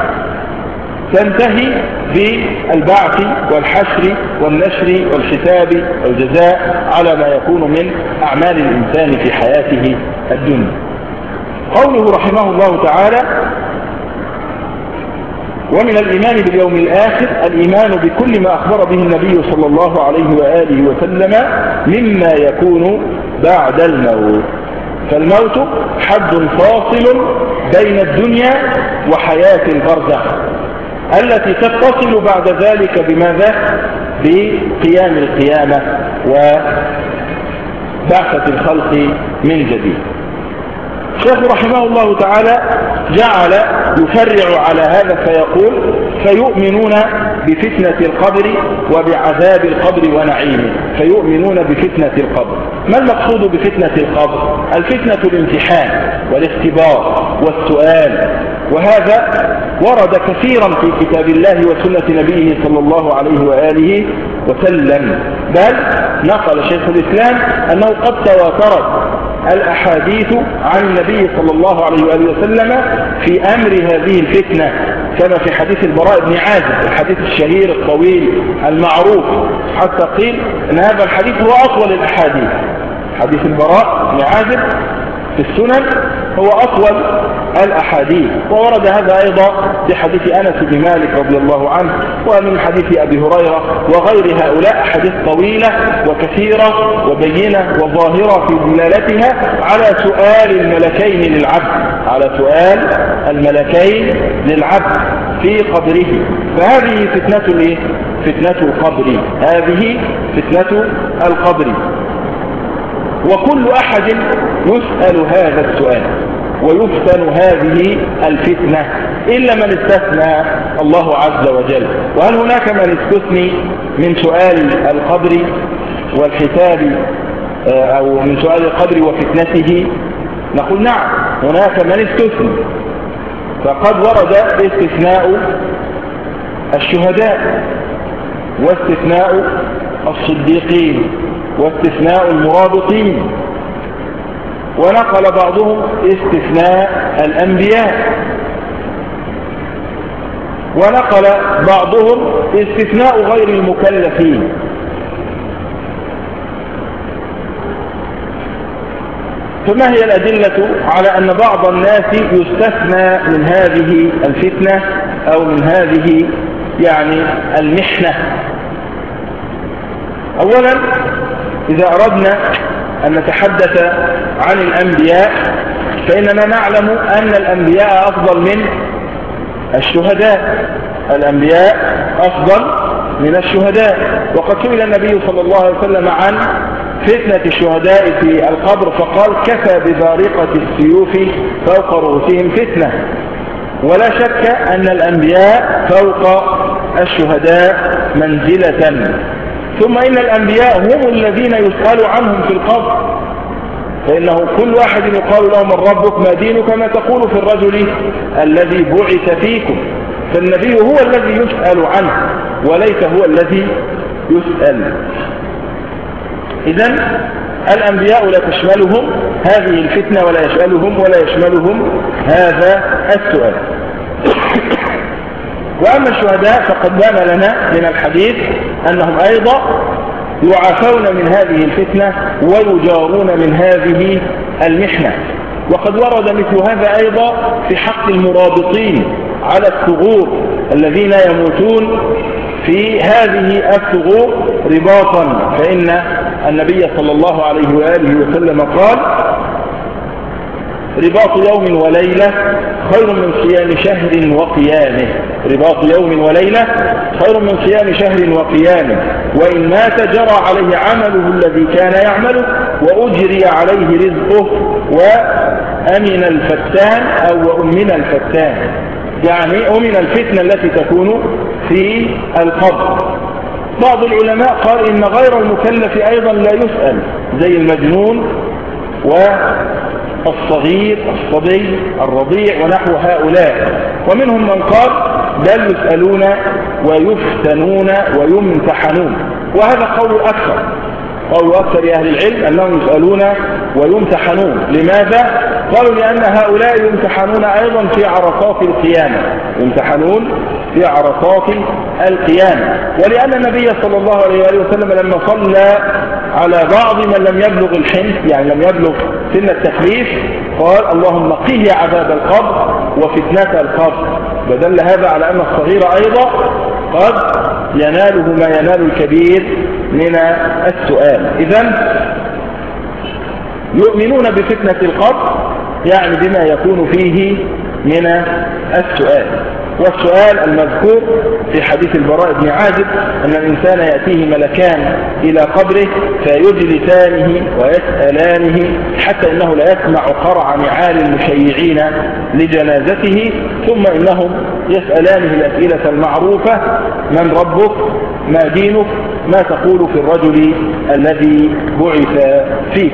تنتهي بالبعث والحشر والنشر والحساب والجزاء على ما يكون من أعمال الإنسان في حياته الدنيا. قوله رحمه الله تعالى: ومن الإيمان باليوم الآخر الإيمان بكل ما أخبر به النبي صلى الله عليه وآله وسلم مما يكون بعد الموت، فالموت حد فاصل بين الدنيا وحياة البرزخ التي تتصل بعد ذلك بماذا؟ بقيام القيامة وبعثة الخلق من جديد. الشيخ رحمه الله تعالى جعل يفرع على هذا فيقول: فيؤمنون بفتنة القبر وبعذاب القبر ونعيمه. فيؤمنون بفتنة القبر. ما المقصود بفتنة القبر؟ الفتنة الامتحان والاختبار والسؤال، وهذا ورد كثيرا في كتاب الله وسنة نبيه صلى الله عليه وآله وسلم، بل نقل شيخ الإسلام أنه قد تواترت الأحاديث عن النبي صلى الله عليه وآله وسلم في أمر هذه الفتنة، كما في حديث البراء بن عازب، الحديث الشهير الطويل المعروف، حتى قيل أن هذا الحديث هو أطول الأحاديث. حديث البراء بن عازب في السنن هو أطول الأحاديث، وورد هذا أيضا في حديث أنس بن مالك رضي الله عنه، ومن حديث أبي هريرة وغير هؤلاء، أحاديث طويلة وكثيرة وبينة وظاهرة في دلالتها على سؤال الملكين للعبد، على سؤال الملكين للعبد في قبره. فهذه فتنة الايه؟ فتنة القبر، هذه فتنة القبر، وكل أحد يسأل هذا السؤال ويفتن هذه الفتنة إلا من استثنى الله عز وجل. وهل هناك من استثني من سؤال القبر والحساب أو من سؤال القبر وفتنته؟ نقول نعم، هناك من استثني، فقد ورد استثناء الشهداء واستثناء الصديقين واستثناء المرابطين، ونقل بعضهم استثناء الأنبياء، ونقل بعضهم استثناء غير المكلفين. فما هي الأدلة على أن بعض الناس يستثنى من هذه الفتنة أو من هذه يعني المحنة؟ أولا، إذا أردنا أن نتحدث عن الأنبياء فإننا نعلم أن الأنبياء أفضل من الشهداء، الأنبياء أفضل من الشهداء. وقد سئل النبي صلى الله عليه وسلم عن فتنة الشهداء في القبر فقال كفى ببارقة السيوف فوق رؤوسهم فتنة. ولا شك أن الأنبياء فوق الشهداء منزلة. ثم إن الأنبياء هم الذين يسأل عنهم في القبر، فإنه كل واحد يقال له من ربك ما دينك ما تقول في الرجل الذي بعث فيكم. فالنبي هو الذي يسأل عنه وليس هو الذي يسأل. إذن الأنبياء لا تشملهم هذه الفتنة ولا يشملهم هذا السؤال. وأما الشهداء فقد بان لنا من الحديث أنهم أيضا يعافون من هذه الفتنة ويجارون من هذه المحنة. وقد ورد مثل هذا أيضا في حق المرابطين على الثغور الذين يموتون في هذه الثغور رباطا، فإن النبي صلى الله عليه وآله وسلم قال رباط يوم وليلة خير من صيام شهر وقيامه. رباط يوم وليلة خير من صيام شهر وقيامه، وإن مات جرى عليه عمله الذي كان يعمله وأجري عليه رزقه وأمن الفتان أو أمن الفتان، يعني أمن الفتنة التي تكون في القبر. بعض العلماء قال إن غير المكلف أيضا لا يسأل زي المجنون والصغير الصبي الرضيع ونحو هؤلاء. ومنهم من قال بل يسألون ويفتنون ويمتحنون، وهذا قول أكثر أهل العلم أنهم يسألون ويمتحنون. لماذا؟ قالوا لأن هؤلاء يمتحنون أيضا في عرصات القيامة، يمتحنون في عرصات القيامة. ولأن النبي صلى الله عليه وسلم لما صلى على بعض من لم يبلغ الحنث، يعني لم يبلغ سن التكليف، قال اللهم قه عذاب القبر وفتنة القبر، فدل هذا على أن الصغير أيضا قد يناله ما ينال الكبير من السؤال. إذن يؤمنون بفتنة القبر يعني بما يكون فيه من السؤال. والسؤال المذكور في حديث البراء بن عازب أن الإنسان يأتيه ملكان إلى قبره فيجلسانه ويسألانه حتى إنه لا يسمع قرع نعال المشيعين لجنازته، ثم إنهم يسألانه الأسئلة المعروفة: من ربك؟ ما دينك؟ ما تقول في الرجل الذي بعث فيك؟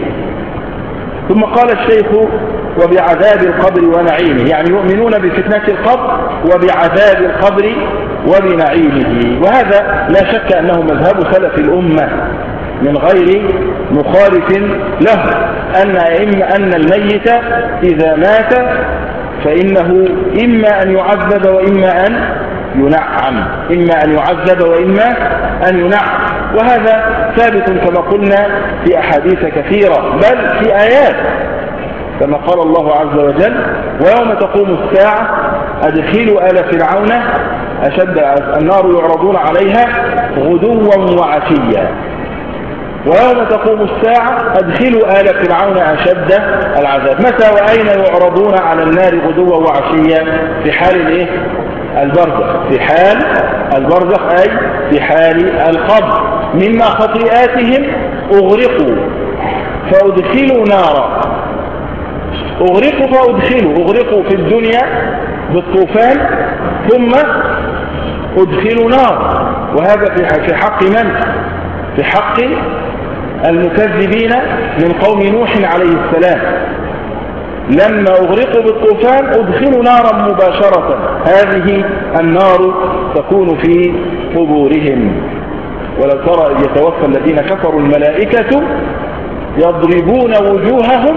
ثم قال الشيخ: وبعذاب القبر ونعيمه، يعني يؤمنون بفتنة القبر وبعذاب القبر وبنعيمه. وهذا لا شك أنه مذهب سلف الأمة من غير مخالف له، أن الميت إذا مات فإنه إما أن يعذب وإما أن ينعم، إما أن يعذب وإما أن ينعم. وهذا ثابت كما قلنا في أحاديث كثيرة بل في آيات، كما قال الله عز وجل: ويوم تقوم الساعة أدخلوا آل فرعون أشد النار يعرضون عليها غدوا وعشيا. ويوم تقوم الساعة أدخلوا آل فرعون أشد العذاب. متى وأين يعرضون على النار غدوا وعشيا؟ في حال الإيه؟ البرزخ. في حال البرزخ أي في حال القبر. مما خطيئاتهم أغرقوا فأدخلوا نارا. أغرقوا فأدخلوا، أغرقوا في الدنيا بالطوفان ثم أدخلوا نار. وهذا في حق من؟ في حق المكذبين من قوم نوح عليه السلام. لما أغرقوا بالطوفان أدخلوا نارا مباشرة، هذه النار تكون في قبورهم. ولو ترى إذ يتوفى الذين كفروا الملائكة يضربون وجوههم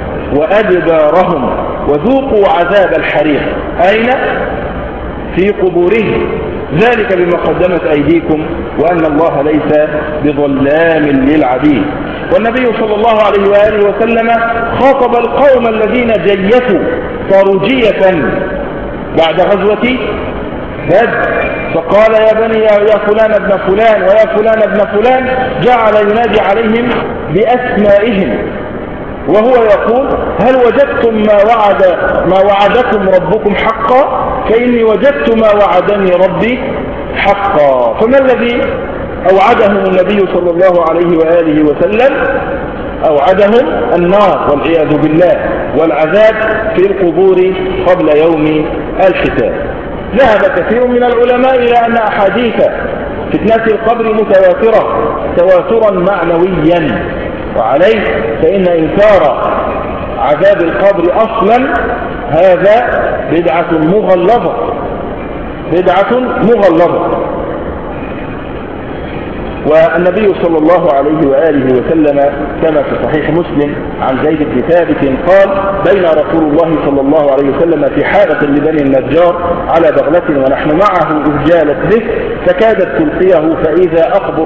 وأدبارهم وذوقوا عذاب الحريق. أين؟ في قبورهم. ذلك بما قدمت أيديكم وأن الله ليس بظلام للعبيد. والنبي صلى الله عليه وآله وسلم خاطب القوم الذين جيفوا فرجية بعد غزوة بدر، فقال: يا بني يا فلان ابن فلان ويا فلان ابن فلان، جعل ينادي عليهم بأسمائهم وهو يقول هل وجدتم ما وعدكم ربكم حقا؟ فإني وجدت ما وعدني ربي حقا. فما الذي أوعدهم النبي صلى الله عليه وآله وسلم؟ أوعدهم النار والعياذ بالله والعذاب في القبور قبل يوم الحساب. ذهب كثير من العلماء إلى أن أحاديث فتنة القبر متواترة تواترا معنويا، وعليه فإن إنكار عذاب القبر أصلا هذا بدعة مغلظة. والنبي صلى الله عليه وآله وسلم كما في صحيح مسلم عن زيد بن ثابت قال بين رسول الله صلى الله عليه وسلم في حارة لبني النجار على بغلة ونحن معه إذ جالت به فكادت تلقيه فإذا أقبر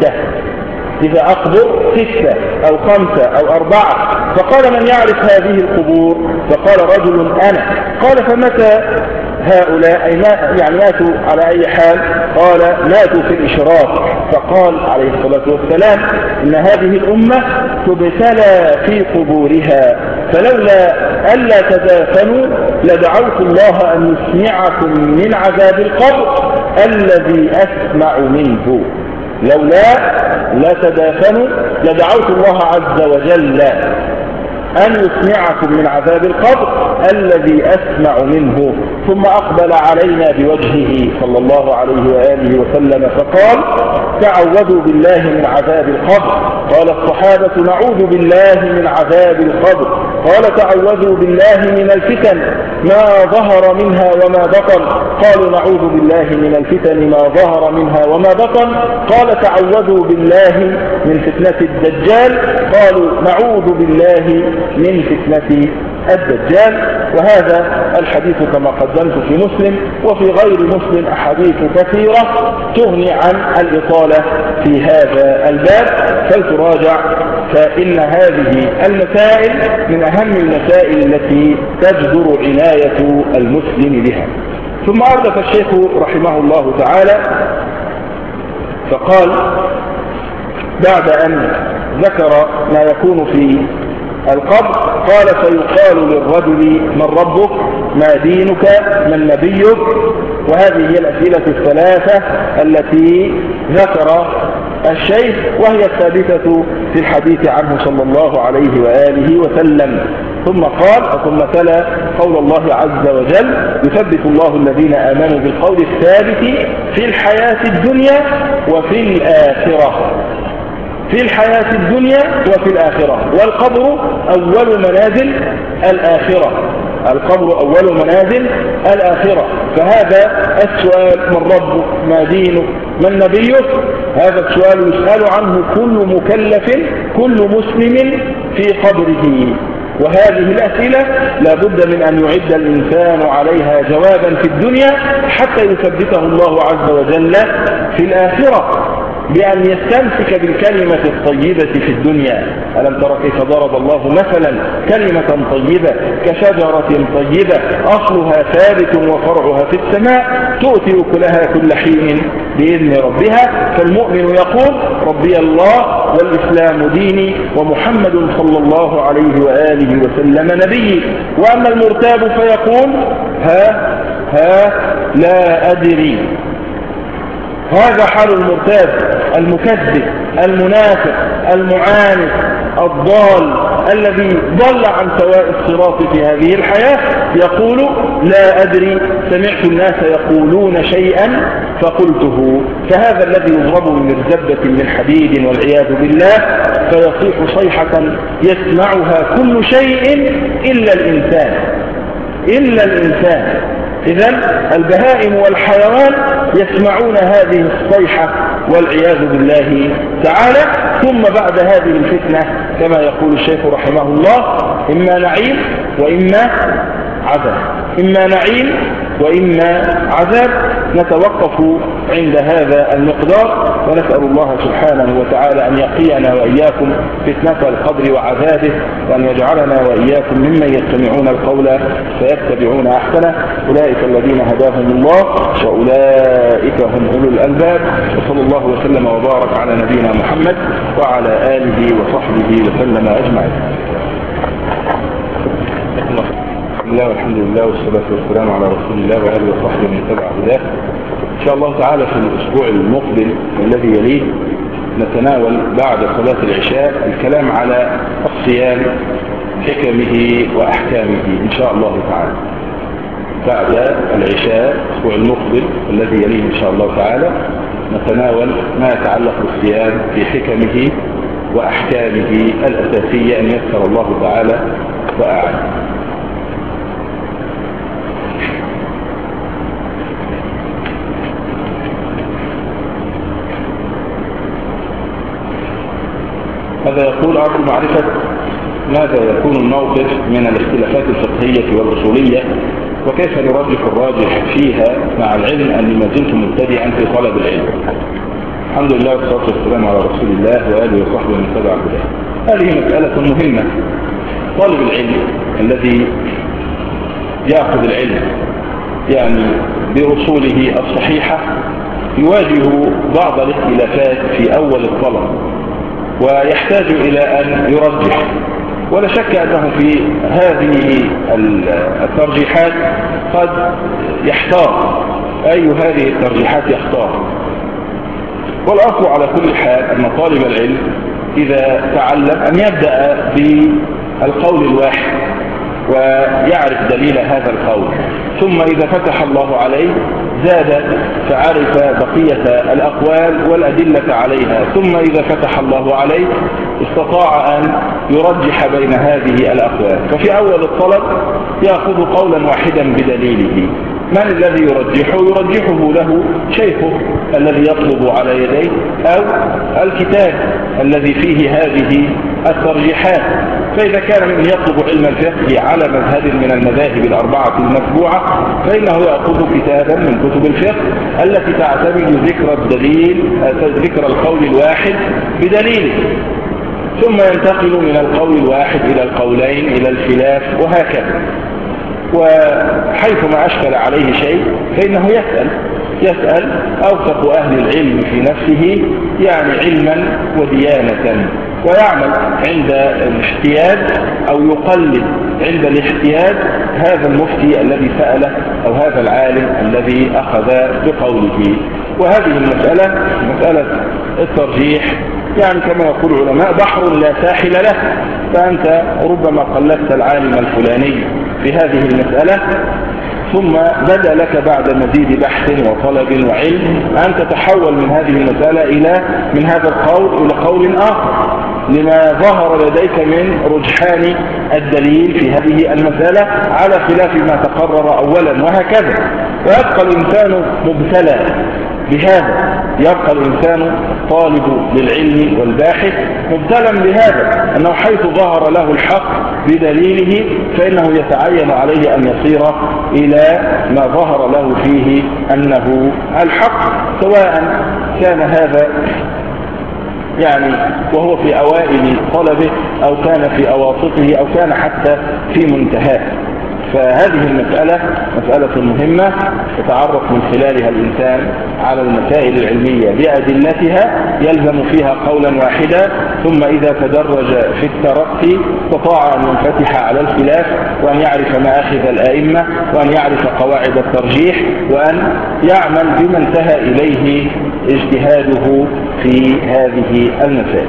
ستة أو 5 أو 4. فقال من يعرف هذه القبور؟ فقال رجل أنا. قال فمتى هؤلاء يعني ماتوا على أي حال؟ قال ماتوا في الإشراك. فقال عليه الصلاة والسلام إن هذه الأمة تبتلى في قبورها فلولا ألا تدافنوا لدعوت الله أن يسمعكم من عذاب القبر الذي أسمع منه. لولا لا تدافنوا لدعوت الله عز وجل أن يسمعكم من عذاب القبر الذي أسمع منه. ثم أقبل علينا بوجهه صلى الله عليه وآله وسلم فقال تعوذوا بالله من عذاب القبر. قال الصحابة نعوذ بالله من عذاب القبر. قال تعوذوا بالله من الفتن ما ظهر منها وما بطن. قالوا نعوذ بالله من الفتن ما ظهر منها وما بطن. قال تعوذوا بالله من فتنة الدجال. قالوا نعوذ بالله من فتنة الدجال. وهذا الحديث كما قدمت في مسلم وفي غير مسلم أحاديث كثيرة تغني عن الإطالة في هذا الباب فلتراجع، فإن هذه المسائل من أهم المسائل التي تجدر عناية المسلم بها. ثم أردف الشيخ رحمه الله تعالى فقال بعد أن ذكر ما يكون في القبر قال فيقال للرجل من ربك ما دينك من نبيك. وهذه هي الأسئلة الثلاثة التي ذكر الشيخ وهي الثابتة في الحديث عنه صلى الله عليه وآله وسلم. ثم قال ثم تلا قول الله عز وجل يثبت الله الذين آمنوا بالقول الثابت في الحياة الدنيا وفي الآخرة. في الحياة الدنيا وفي الآخرة. والقبر أول منازل الآخرة. القبر أول منازل الآخرة. فهذا السؤال من ربك ما دينك من نبيك هذا السؤال يسأل عنه كل مكلف كل مسلم في قبره. وهذه الأسئلة لا بد من أن يعد الإنسان عليها جوابا في الدنيا حتى يثبته الله عز وجل في الآخرة بأن يستمسك بالكلمة الطيبة في الدنيا. ألم تر كيف ضرب الله مثلا كلمة طيبة كشجرة طيبة أصلها ثابت وفرعها في السماء تؤتي أكلها كل حين بإذن ربها. فالمؤمن يقول ربي الله والإسلام ديني ومحمد صلى الله عليه وآله وسلم نبي. وأما المرتاب فيقول ها لا أدري. هذا حال المرتاب المكذب المنافق المعاند الضال الذي ضل عن سواء الصراط في هذه الحياة يقول لا أدري سمعت الناس يقولون شيئا فقلته. فهذا الذي يضرب بمرزبة من حديد والعياذ بالله فيصيح صيحة يسمعها كل شيء إلا الإنسان. إذن البهائم والحيوان يسمعون هذه الصيحة والعياذ بالله تعالى. ثم بعد هذه الفتنة كما يقول الشيخ رحمه الله إما نعيم وإما عذاب. إما نعيم وإما عذاب. نتوقف عند هذا المقدار ونسأل الله سبحانه وتعالى أن يقينا وإياكم فتنة القبر وعذابه وأن يجعلنا وإياكم ممن يستمعون القول فيتبعون أحسنه. أولئك الذين هداهم الله وأولئك هم أولو الألباب. وصلى الله وسلم وبارك على نبينا محمد وعلى آله وصحبه وسلم أجمعين. الله والحمد لله والصلاة والسلام على رسول الله وآله وصحبه من تبع هداه. إن شاء الله تعالى في الأسبوع المقبل الذي يليه نتناول بعد صلاة العشاء الكلام على الصيام، حكمه وأحكامه إن شاء الله تعالى. بعد العشاء الأسبوع المقبل الذي يليه إن شاء الله تعالى نتناول ما يتعلق بالصيام في حكمه وأحكامه الأساسية أن يسر الله تعالى وأعلم. هذا يقول أرجو معرفة ماذا يكون الموقف من الاختلافات الفقهية والأصولية وكيف نرجح الراجح فيها مع العلم أني ما زلت مبتدئا في طلب العلم. الحمد لله والصلاة والسلام على رسول الله وآله وصحبه من تبع هداه. هذه مسألة مهمة. طالب العلم الذي يأخذ العلم يعني بأصوله الصحيحة يواجه بعض الاختلافات في أول الطلب ويحتاج إلى أن يرجح، ولا شك أنه في هذه الترجيحات قد يحتار أي هذه الترجيحات يختار. والأصل على كل حال أن طالب العلم إذا تعلم أن يبدأ بالقول الواحد ويعرف دليل هذا القول، ثم إذا فتح الله عليه زاد فعرف بقية الأقوال والأدلة عليها، ثم إذا فتح الله عليه استطاع أن يرجح بين هذه الأقوال. ففي أول الطلب يأخذ قولا واحدا بدليله. من الذي يرجحه؟ يرجحه له شيخه الذي يطلب على يديه أو الكتاب الذي فيه هذه الترجيحات. فإذا كان من يطلب علم الفقه على مذهب من المذاهب الأربعة المتبوعة فإنه يأخذ كتابا من كتب الفقه التي تعتمد ذكر القول الواحد بدليله، ثم ينتقل من القول الواحد إلى القولين إلى الخلاف وهكذا. وحيثما أشكل عليه شيء فإنه يسأل أوثق أهل العلم في نفسه يعني علما وديانة، ويعمل عند الاحتياج أو يقلد عند الاحتياج هذا المفتي الذي سأله أو هذا العالم الذي أخذ بقوله. وهذه المسألة مسألة الترجيح يعني كما يقول العلماء بحر لا ساحل له، فأنت ربما قلدت العالم الفلاني في هذه المسألة ثم بدأ لك بعد مزيد بحث وطلب وعلم أن تتحول من هذه المسألة من هذا القول إلى قول آخر لما ظهر لديك من رجحان الدليل في هذه المسألة على خلاف ما تقرر أولا وهكذا. ويبقى الإنسان مبتلى بهذا، يبقى الإنسان طالب للعلم والباحث مبتلا بهذا أنه حيث ظهر له الحق بدليله فإنه يتعين عليه أن يصير إلى ما ظهر له فيه أنه الحق، سواء كان هذا يعني وهو في أوائل طلبه أو كان في أواسطه أو كان حتى في منتهاه. فهذه المسألة مسألة مهمة يتعرف من خلالها الإنسان على المسائل العلمية بأدلتها يلزم فيها قولا واحدا، ثم إذا تدرج في الترقي استطاع أن ينفتح على الخلاف وأن يعرف مآخذ الآئمة وأن يعرف قواعد الترجيح وأن يعمل بما انتهى إليه اجتهاده في هذه المسائل.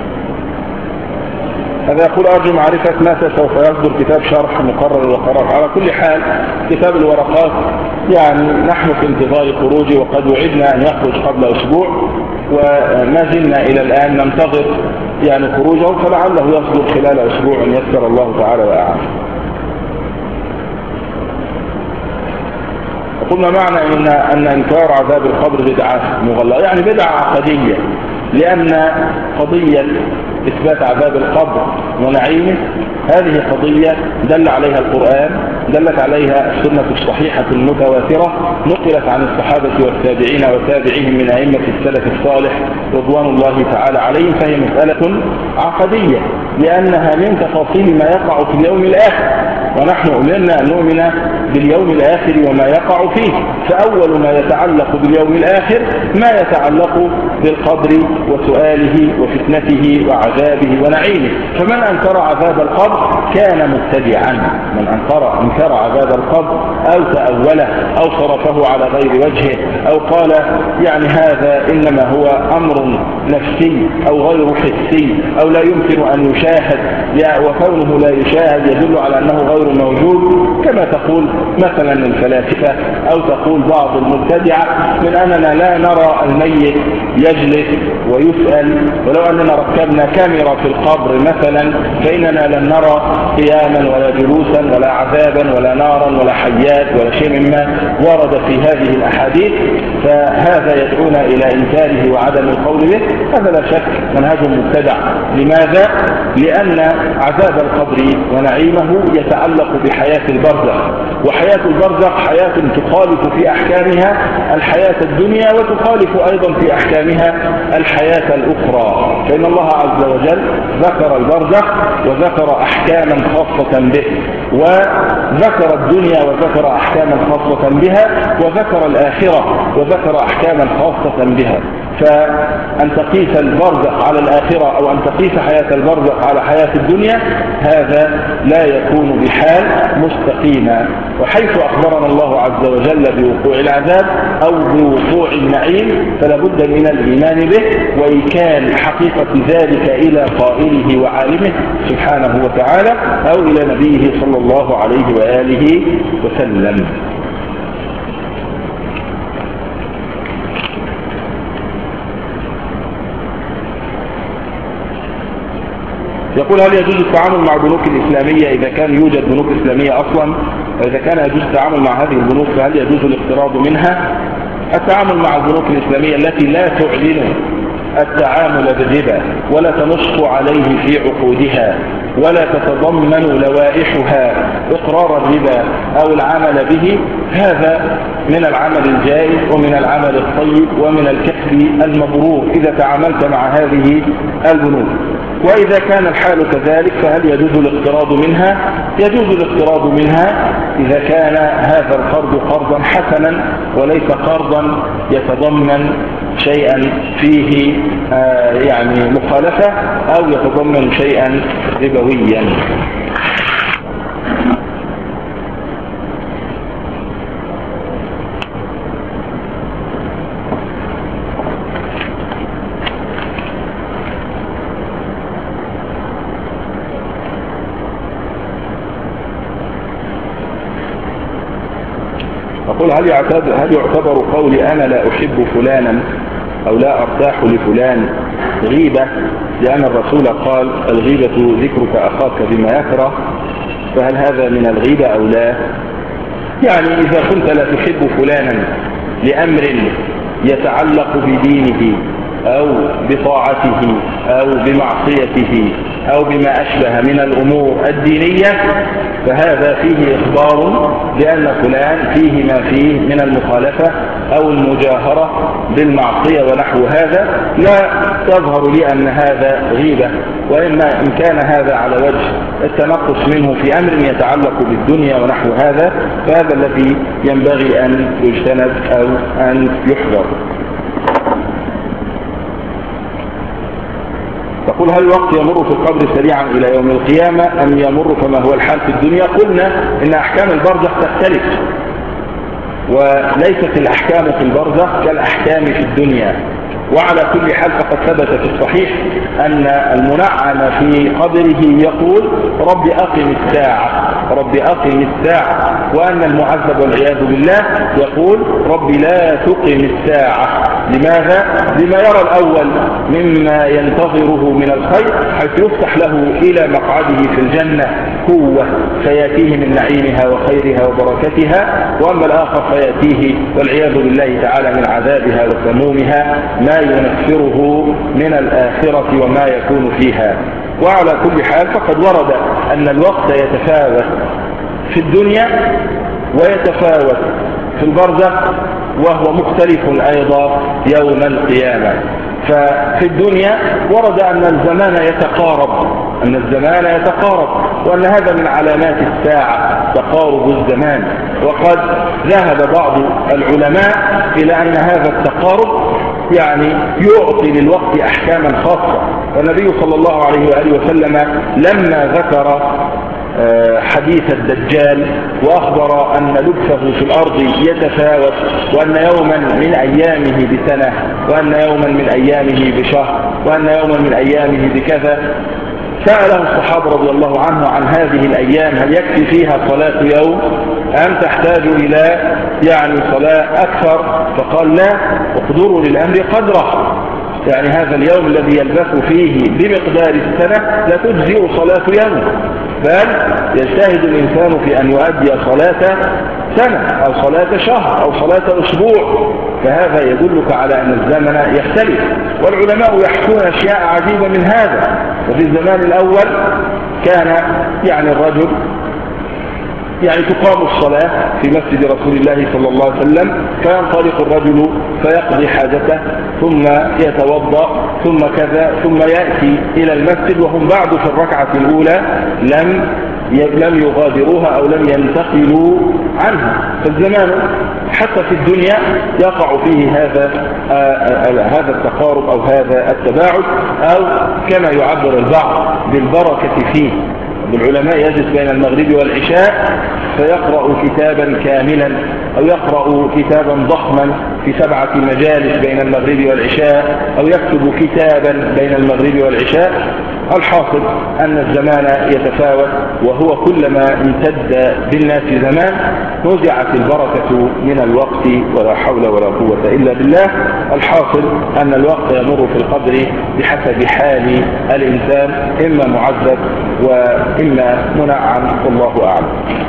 هذا يقول أرجو معرفة متى سوف يصدر كتاب شرح مقرر الوقرات. على كل حال كتاب الورقات يعني نحن في انتظار خروجه، وقد وعدنا أن يخرج قبل أسبوع وما زلنا إلى الآن ننتظر يعني خروجه، فلعله يصدر خلال أسبوع إن يسر الله تعالى وأعلم. قلنا معنى أن إنكار عذاب القبر بدعة مغلظة يعني بدعة عقدية، لأن قضية إثبات عذاب القبر ونعيمه هذه قضية دل عليها القرآن، دلت عليها السنة الصحيحة المتواترة، نقلت عن الصحابة والتابعين وتابعيهم من أئمة السلف الصالح رضوان الله تعالى عليهم، فهي مسألة عقدية لأنها من تفاصيل ما يقع في اليوم الآخر. ونحن أمرنا أن نؤمن باليوم الآخر وما يقع فيه. فأول ما يتعلق باليوم الآخر ما يتعلق بالقبر وسؤاله وفتنته وعذابه ونعيمه. فمن أنكر عذاب القبر كان مبتدعا. من أنكر عذاب القبر أو تأوله أو صرفه على غير وجهه أو قال يعني هذا إنما هو أمر نفسي أو غير حسي أو لا يمكن أن يشاهد، وكونه لا يشاهد يدل على أنه غير موجود، كما تقول مثلا الفلاسفة أو تقول بعض المبتدعة من أننا لا نرى الميت يجلس ويسأل، ولو أننا ركبنا كاميرا في القبر مثلا فإننا لن نرى قياما ولا جلوسا ولا عذابا ولا نارا ولا حيات ولا شيء مما ورد في هذه الأحاديث. فهذا يدعونا إلى إنكاره وعدم القول به. هذا لا شك منهج مبتدع. لماذا؟ لأن عذاب القبر ونعيمه يتعلق بحياة البرزخ، وحياة البرزخ حياة تخالف في أحكامها الحياة الدنيا وتخالف أيضا في أحكامها الحياة الأخرى. فإن الله عز وجل ذكر البرزخ وذكر أحكاما خاصة به، وذكر الدنيا وذكر أحكاما خاصة بها، وذكر الآخرة وذكر أحكاما خاصة بها. فأن تقيس البرزخ على الآخرة أو أن تقيس حياة البرزخ على حياة الدنيا هذا لا يكون بحال مستقيما. وحيث أخبرنا الله عز وجل بوقوع العذاب أو بوقوع النعيم فلا بد من الإيمان به وإيكال حقيقة ذلك إلى قائله وعالمه سبحانه وتعالى أو إلى نبيه صلى الله عليه وآله وسلم. يقول هل يجوز التعامل مع البنوك الإسلامية إذا كان يوجد بنوك إسلامية أصلا؟ وإذا كان يجوز التعامل مع هذه البنوك فهل يجوز الاقتراض منها؟ التعامل مع البنوك الإسلامية التي لا تعلن التعامل بالربا ولا تنص عليه في عقودها ولا تتضمن لوائحها إقرار الربا أو العمل به، هذا من العمل الجائز ومن العمل الطيب ومن الكسب المبرور إذا تعاملت مع هذه البنوك. وإذا كان الحال كذلك فهل يجوز الاقتراض منها؟ يجوز الاقتراض منها إذا كان هذا القرض قرضا حسنا وليس قرضا يتضمن شيئا فيه يعني مخالفة أو يتضمن شيئا ربويا. أقول هل يعتبر قولي أنا لا أحب فلانا أو لا أرتاح لفلان غيبة، لأن الرسول قال الغيبة ذكرك أخاك بما يكره، فهل هذا من الغيبة أو لا؟ يعني إذا كنت لا تحب فلانا لأمر يتعلق بدينه أو بطاعته أو بمعصيته أو بما أشبه من الأمور الدينية فهذا فيه إخبار بأن فلان فيه ما فيه من المخالفة أو المجاهرة بالمعصية ونحو هذا، لا تظهر لي أن هذا غيبة. وإما إن كان هذا على وجه التنقص منه في أمر يتعلق بالدنيا ونحو هذا فهذا الذي ينبغي أن يجتنب أو أن يحذر. تقول هل الوقت يمر في القبر سريعا إلى يوم القيامة أم يمر كما هو الحال في الدنيا؟ قلنا إن أحكام البرزخ تختلف، وليست الأحكام في البرزخ كالأحكام في الدنيا. وعلى كل حال فقد ثبت في الصحيح أن المنعم في قبره يقول رب أقم الساعة رب أقم الساعة، وأن المعذب والعياذ بالله يقول رب لا تقم الساعة. لماذا؟ لما يرى الأول مما ينتظره من الخير، حيث يفتح له إلى مقعده في الجنة قوة فيأتيه من نعيمها وخيرها وبركتها، وأما الآخر فيأتيه والعياذ بالله تعالى من عذابها وسمومها ما ينفره من الآخرة وما يكون فيها. وعلى كل حال فقد ورد أن الوقت يتفاوت في الدنيا ويتفاوت في البرزخ، وهو مختلف أيضا يوم القيامة. ففي الدنيا ورد أن الزمان يتقارب أن الزمان يتقارب، وأن هذا من علامات الساعة تقارب الزمان. وقد ذهب بعض العلماء إلى أن هذا التقارب يعني يعطي للوقت أحكاما خاصة. والنبي صلى الله عليه وآله وسلم لما ذكر حديث الدجال وأخبر أن لبثه في الأرض يتفاوت، وأن يوما من أيامه بسنة، وأن يوما من أيامه بشهر، وأن يوما من أيامه بكذا، سأله الصحابة رضي الله عنه عن هذه الأيام هل يكفي فيها صلاة يوم أم تحتاج إلى يعني صلاة أكثر؟ فقال لا، اقدروا للأمر قدره، يعني هذا اليوم الذي يلبث فيه بمقدار السنة لا تجزئ صلاة يوم، بل يجتهد الإنسان في أن يؤدي صلاة سنة أو صلاة شهر أو صلاة أسبوع. فهذا يدلك على أن الزمن يختلف. والعلماء يحكون أشياء عجيبة من هذا. وفي الزمان الأول كان يعني الرجل يعني تقام الصلاة في مسجد رسول الله صلى الله عليه وسلم، فينطلق الرجل فيقضي حاجته ثم يتوضأ ثم كذا ثم يأتي إلى المسجد وهم بعد في الركعة الأولى لم يغادروها أو لم ينتقلوا عنها. فالزمان حتى في الدنيا يقع فيه هذا التقارب أو هذا التباعد، أو كما يعبر البعض بالبركة فيه. العلماء يجلس بين المغرب والعشاء فيقرأ كتابا كاملا أو يقرأ كتابا ضخما في 7 مجالس بين المغرب والعشاء، أو يكتب كتابا بين المغرب والعشاء. الحاصل أن الزمان يتفاوت، وهو كلما امتد بالناس زمان نزعت البركة من الوقت، ولا حول ولا قوة إلا بالله. الحاصل أن الوقت يمر في القدر بحسب حال الإنسان، إما معذب وإما منعم، والله أعلم.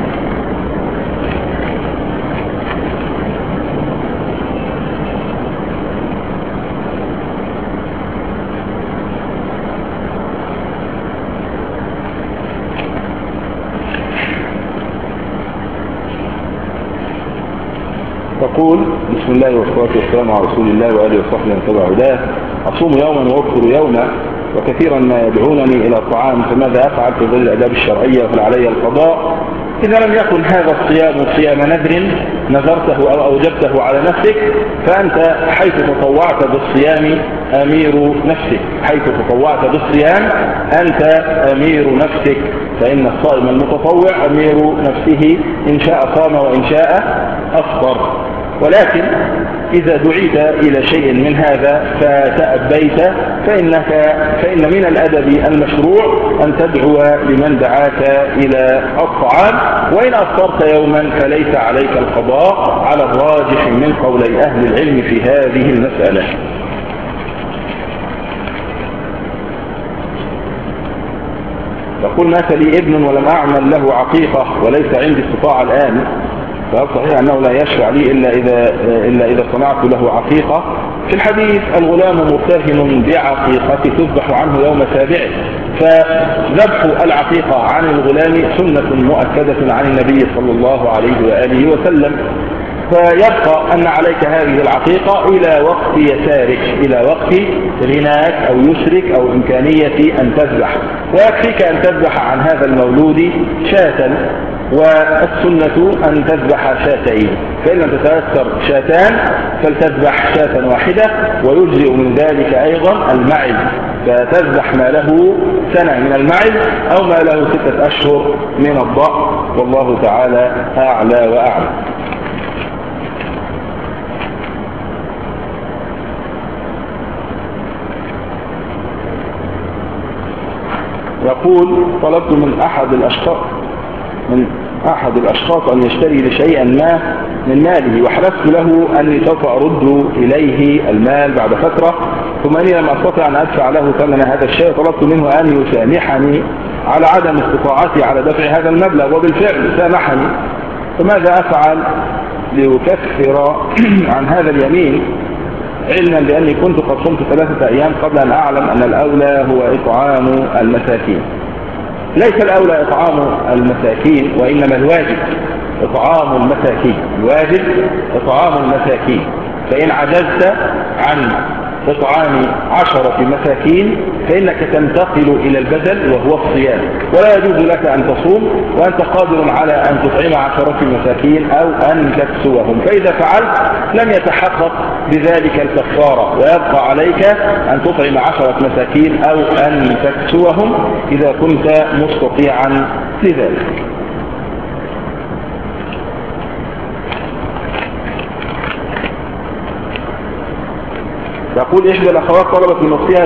تقول: بسم الله والصلاة والسلام على رسول الله وآله وصحبه ومن تبع هداه. أصوم يوما وأفطر يوما، وكثيرا ما يدعونني إلى طعام، فماذا أفعل في ظل الآداب الشرعية؟ وهل علي القضاء؟ إذا لم يكن هذا الصيام صيام نذر نذرته أو أوجبته على نفسك، فأنت حيث تطوعت بالصيام أمير نفسك، حيث تطوعت بالصيام أنت أمير نفسك، فإن الصائم المتطوع أمير نفسه، إن شاء صام وإن شاء أفطر. ولكن إذا دعيت إلى شيء من هذا فتأبيت فإن من الأدب المشروع أن تدعو لمن دعاك إلى الطعام، وإن أفطرت يوما فليس عليك القضاء على الراجح من قولي أهل العلم في هذه المسألة. يقول: مات لي ابن ولم أعمل له عقيقة وليس عندي استطاعة الآن، فهل صحيح أنه لا يشرع لي إلا إذا صنعت له عقيقة؟ في الحديث: الغلام مرتهن بعقيقة تذبح عنه يوم سابعه. فذبح العقيقة عن الغلام سنة مؤكدة عن النبي صلى الله عليه وآله وسلم، فيبقى أن عليك هذه العقيقة إلى وقت يسارك، إلى وقت غناك أو يسرك أو إمكانية أن تذبح، ويكفيك أن تذبح عن هذا المولود شاة، والسنة أن تذبح شاتين، فإن لم تتيسر شاتان فلتذبح شاة واحدة، ويجزئ من ذلك أيضا المعز، فتذبح ما له سنة من المعز أو ما له 6 أشهر من الضأن، والله تعالى أعلى وأعلى. يقول: طلبت من أحد الأشخاص أن يشتري لشيئا ما من ماله، وحلفت له أني سوف أرد إليه المال بعد فترة، ثم أني لم أستطع أن أدفع له ثمن هذا الشيء، طلبت منه أن يسامحني على عدم استطاعتي على دفع هذا المبلغ، وبالفعل سامحني، فماذا أفعل ليكفر عن هذا اليمين، علما بأني كنت قد صمت 3 أيام قبل أن أعلم أن الأولى هو إطعام المساكين؟ ليس الأولى إطعام المساكين، وإنما الواجب إطعام المساكين، الواجب إطعام المساكين. فإن عجزت عن إطعام 10 مساكين فإنك تنتقل إلى البدل وهو الصيام، ولا يجوز لك أن تصوم وأنت قادر على أن تطعم 10 مساكين أو أن تكسوهم، فإذا فعلت لم يتحقق بذلك الكفارة، ويبقى عليك أن تطعم 10 مساكين أو أن تكسوهم إذا كنت مستطيعا لذلك. يقول إحدى الأخوات طلبت من أختها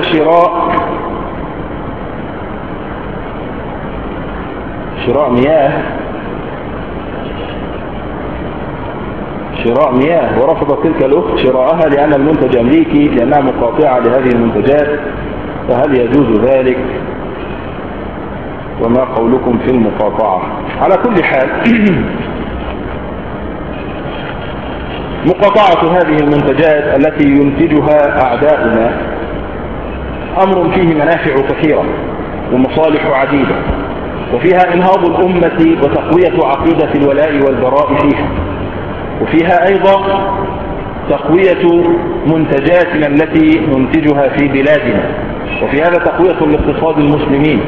شراء مياه، ورفضت تلك الأخت شراءها لأن المنتج أمريكي لأنها مقاطعة لهذه المنتجات، فهل يجوز ذلك؟ وما قولكم في المقاطعة؟ على كل حال مقاطعة هذه المنتجات التي ينتجها أعداؤنا أمر فيه منافع كثيرة ومصالح عديدة، وفيها إنهاض الأمة وتقوية عقيدة الولاء والبراء فيها، وفيها أيضا تقوية منتجاتنا التي ننتجها في بلادنا، وفي هذا تقوية لاقتصاد المسلمين،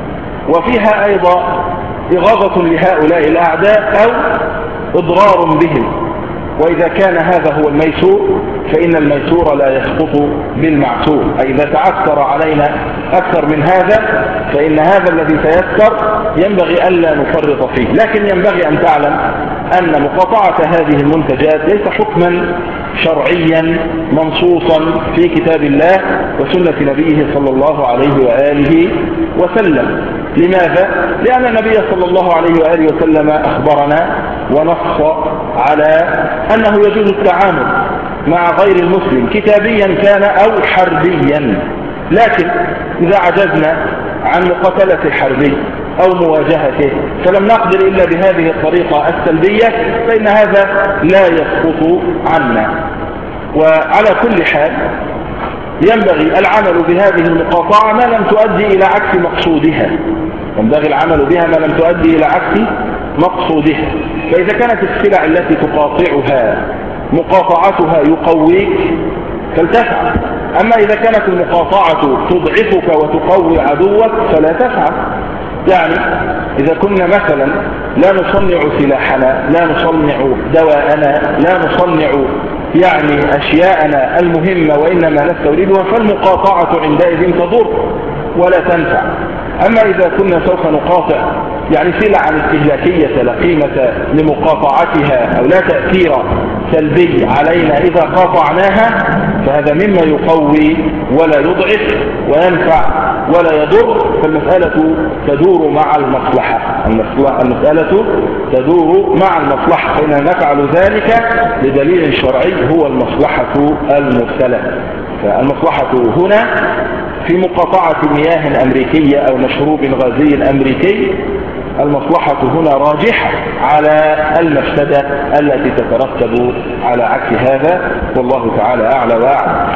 وفيها أيضا إغاظة لهؤلاء الأعداء أو إضرار بهم. وإذا كان هذا هو الميسور فإن الميسور لا يسقط بالمعسور، أي إذا تعثر علينا أكثر من هذا فإن هذا الذي تيسر ينبغي ألا نفرط فيه. لكن ينبغي أن تعلم أن مقاطعة هذه المنتجات ليس حكما شرعيا منصوصا في كتاب الله وسنة نبيه صلى الله عليه وآله وسلم. لماذا؟ لأن النبي صلى الله عليه وآله وسلم أخبرنا ونص على أنه يجوز التعامل مع غير المسلم كتابيا كان أو حربيا، لكن إذا عجزنا عن مقاتلة الحربي أو مواجهته فلم نقدر إلا بهذه الطريقة السلبية فإن هذا لا يسقط عنا. وعلى كل حال ينبغي العمل بهذه المقاطعة ما لم تؤدي إلى عكس مقصودها، ينبغي العمل بها ما لم تؤدي إلى عكس مقصودها. فإذا كانت السلع التي تقاطعها مقاطعتها يقويك فلتفعل، أما إذا كانت المقاطعة تضعفك وتقوي عدوك فلا تفعل. يعني إذا كنا مثلا لا نصنع سلاحنا، لا نصنع دواءنا، لا نصنع يعني أشياءنا المهمة وإنما نستوردها، فالمقاطعة عندئذ تضر ولا تنفع. أما إذا كنا سوف نقاطع يعني سلعا استهلاكية لا قيمة لمقاطعتها أو لا تأثير سلبي علينا إذا قاطعناها فهذا مما يقوي ولا يضعف وينفع ولا يضر، فالمسألة تدور مع المصلحة. المسألة تدور مع المصلحة، فإننا نفعل ذلك لدليل شرعي هو المصلحة المرسلة. فالمصلحة هنا في مقاطعة مياه أمريكية أو مشروب غازي أمريكي، المصلحة هنا راجحة على المفسدة التي تترتب على عكس هذا، والله تعالى أعلى وأعلم.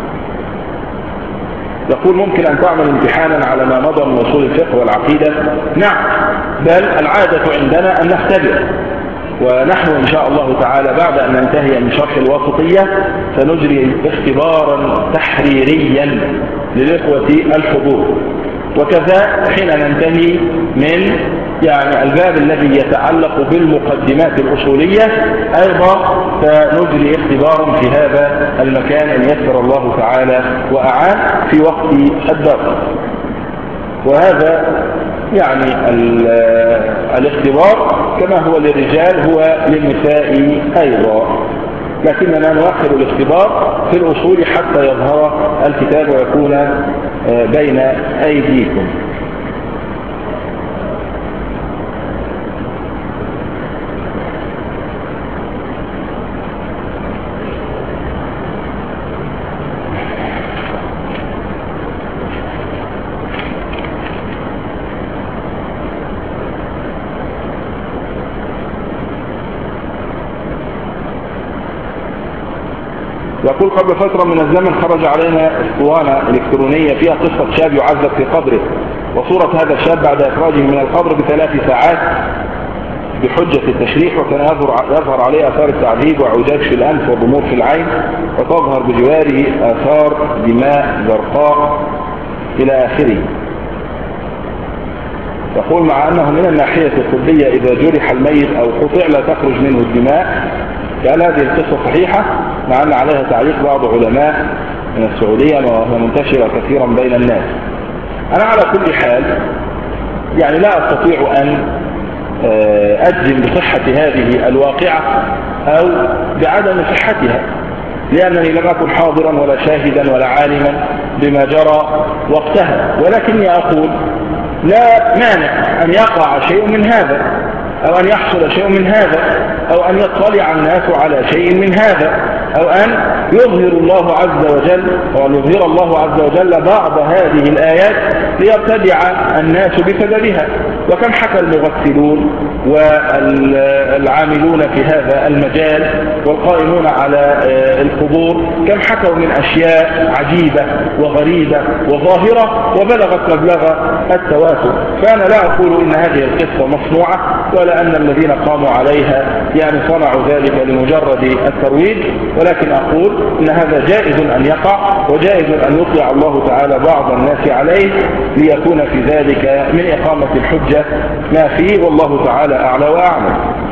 يقول ممكن أن تعمل امتحانا على ما مضى من أصول الفقه والعقيدة؟ نعم، بل العادة عندنا أن نختبر، ونحن إن شاء الله تعالى بعد أن ننتهي من شرح الواسطية سنجري اختبارا تحريريا للإخوة الحضور، وكذا حين ننتهي من يعني الباب الذي يتعلق بالمقدمات الأصولية أيضا سنجري اختبارا في هذا المكان إن يسر الله تعالى وأعان في وقت الدرس. وهذا يعني الاختبار كما هو للرجال هو للنساء أيضا، لكننا نؤخر الاختبار في الأصول حتى يظهر الكتاب ويكون بين أيديكم. يقول قبل فترة من الزمن خرج علينا اسطوانة إلكترونية فيها قصة شاب يعذب في قبره وصورة هذا الشاب بعد إخراجه من القبر ب3 ساعات بحجة التشريح، وكان يظهر عليه آثار التعذيب وعجاج في الأنف وضمور في العين، وتظهر بجواره آثار دماء زرقاء إلى آخره. يقول مع أنه من الناحية الطبية إذا جرح الميت أو قطع لا تخرج منه الدماء، قال هذه القصة صحيحة، مع أن عليها تعليق بعض علماء من السعودية وهي منتشرة كثيرا بين الناس. أنا على كل حال يعني لا أستطيع أن أجزم بصحة هذه الواقعة أو بعدم صحتها، لأنني لم أكن حاضرا ولا شاهدا ولا عالما بما جرى وقتها، ولكني أقول لا مانع أن يقع شيء من هذا، أو أن يحصل شيء من هذا، أو أن يطلع الناس على شيء من هذا، أو أن يظهر الله عز وجل بعض هذه الآيات ليبتدع الناس بسببها. وكم حكى المغسلون والعاملون في هذا المجال والقائمون على القبور كم حكوا من أشياء عجيبة وغريبة وظاهرة وبلغت مبلغ التواتر. فأنا لا أقول إن هذه القصة مصنوعة، ولا أن الذين قاموا عليها يعني صنعوا ذلك لمجرد الترويج، ولكن أقول إن هذا جائز أن يقع، وجائز أن يطلع الله تعالى بعض الناس عليه ليكون في ذلك من إقامة الحجة ما فيه، والله تعالى أعلى وأعلم.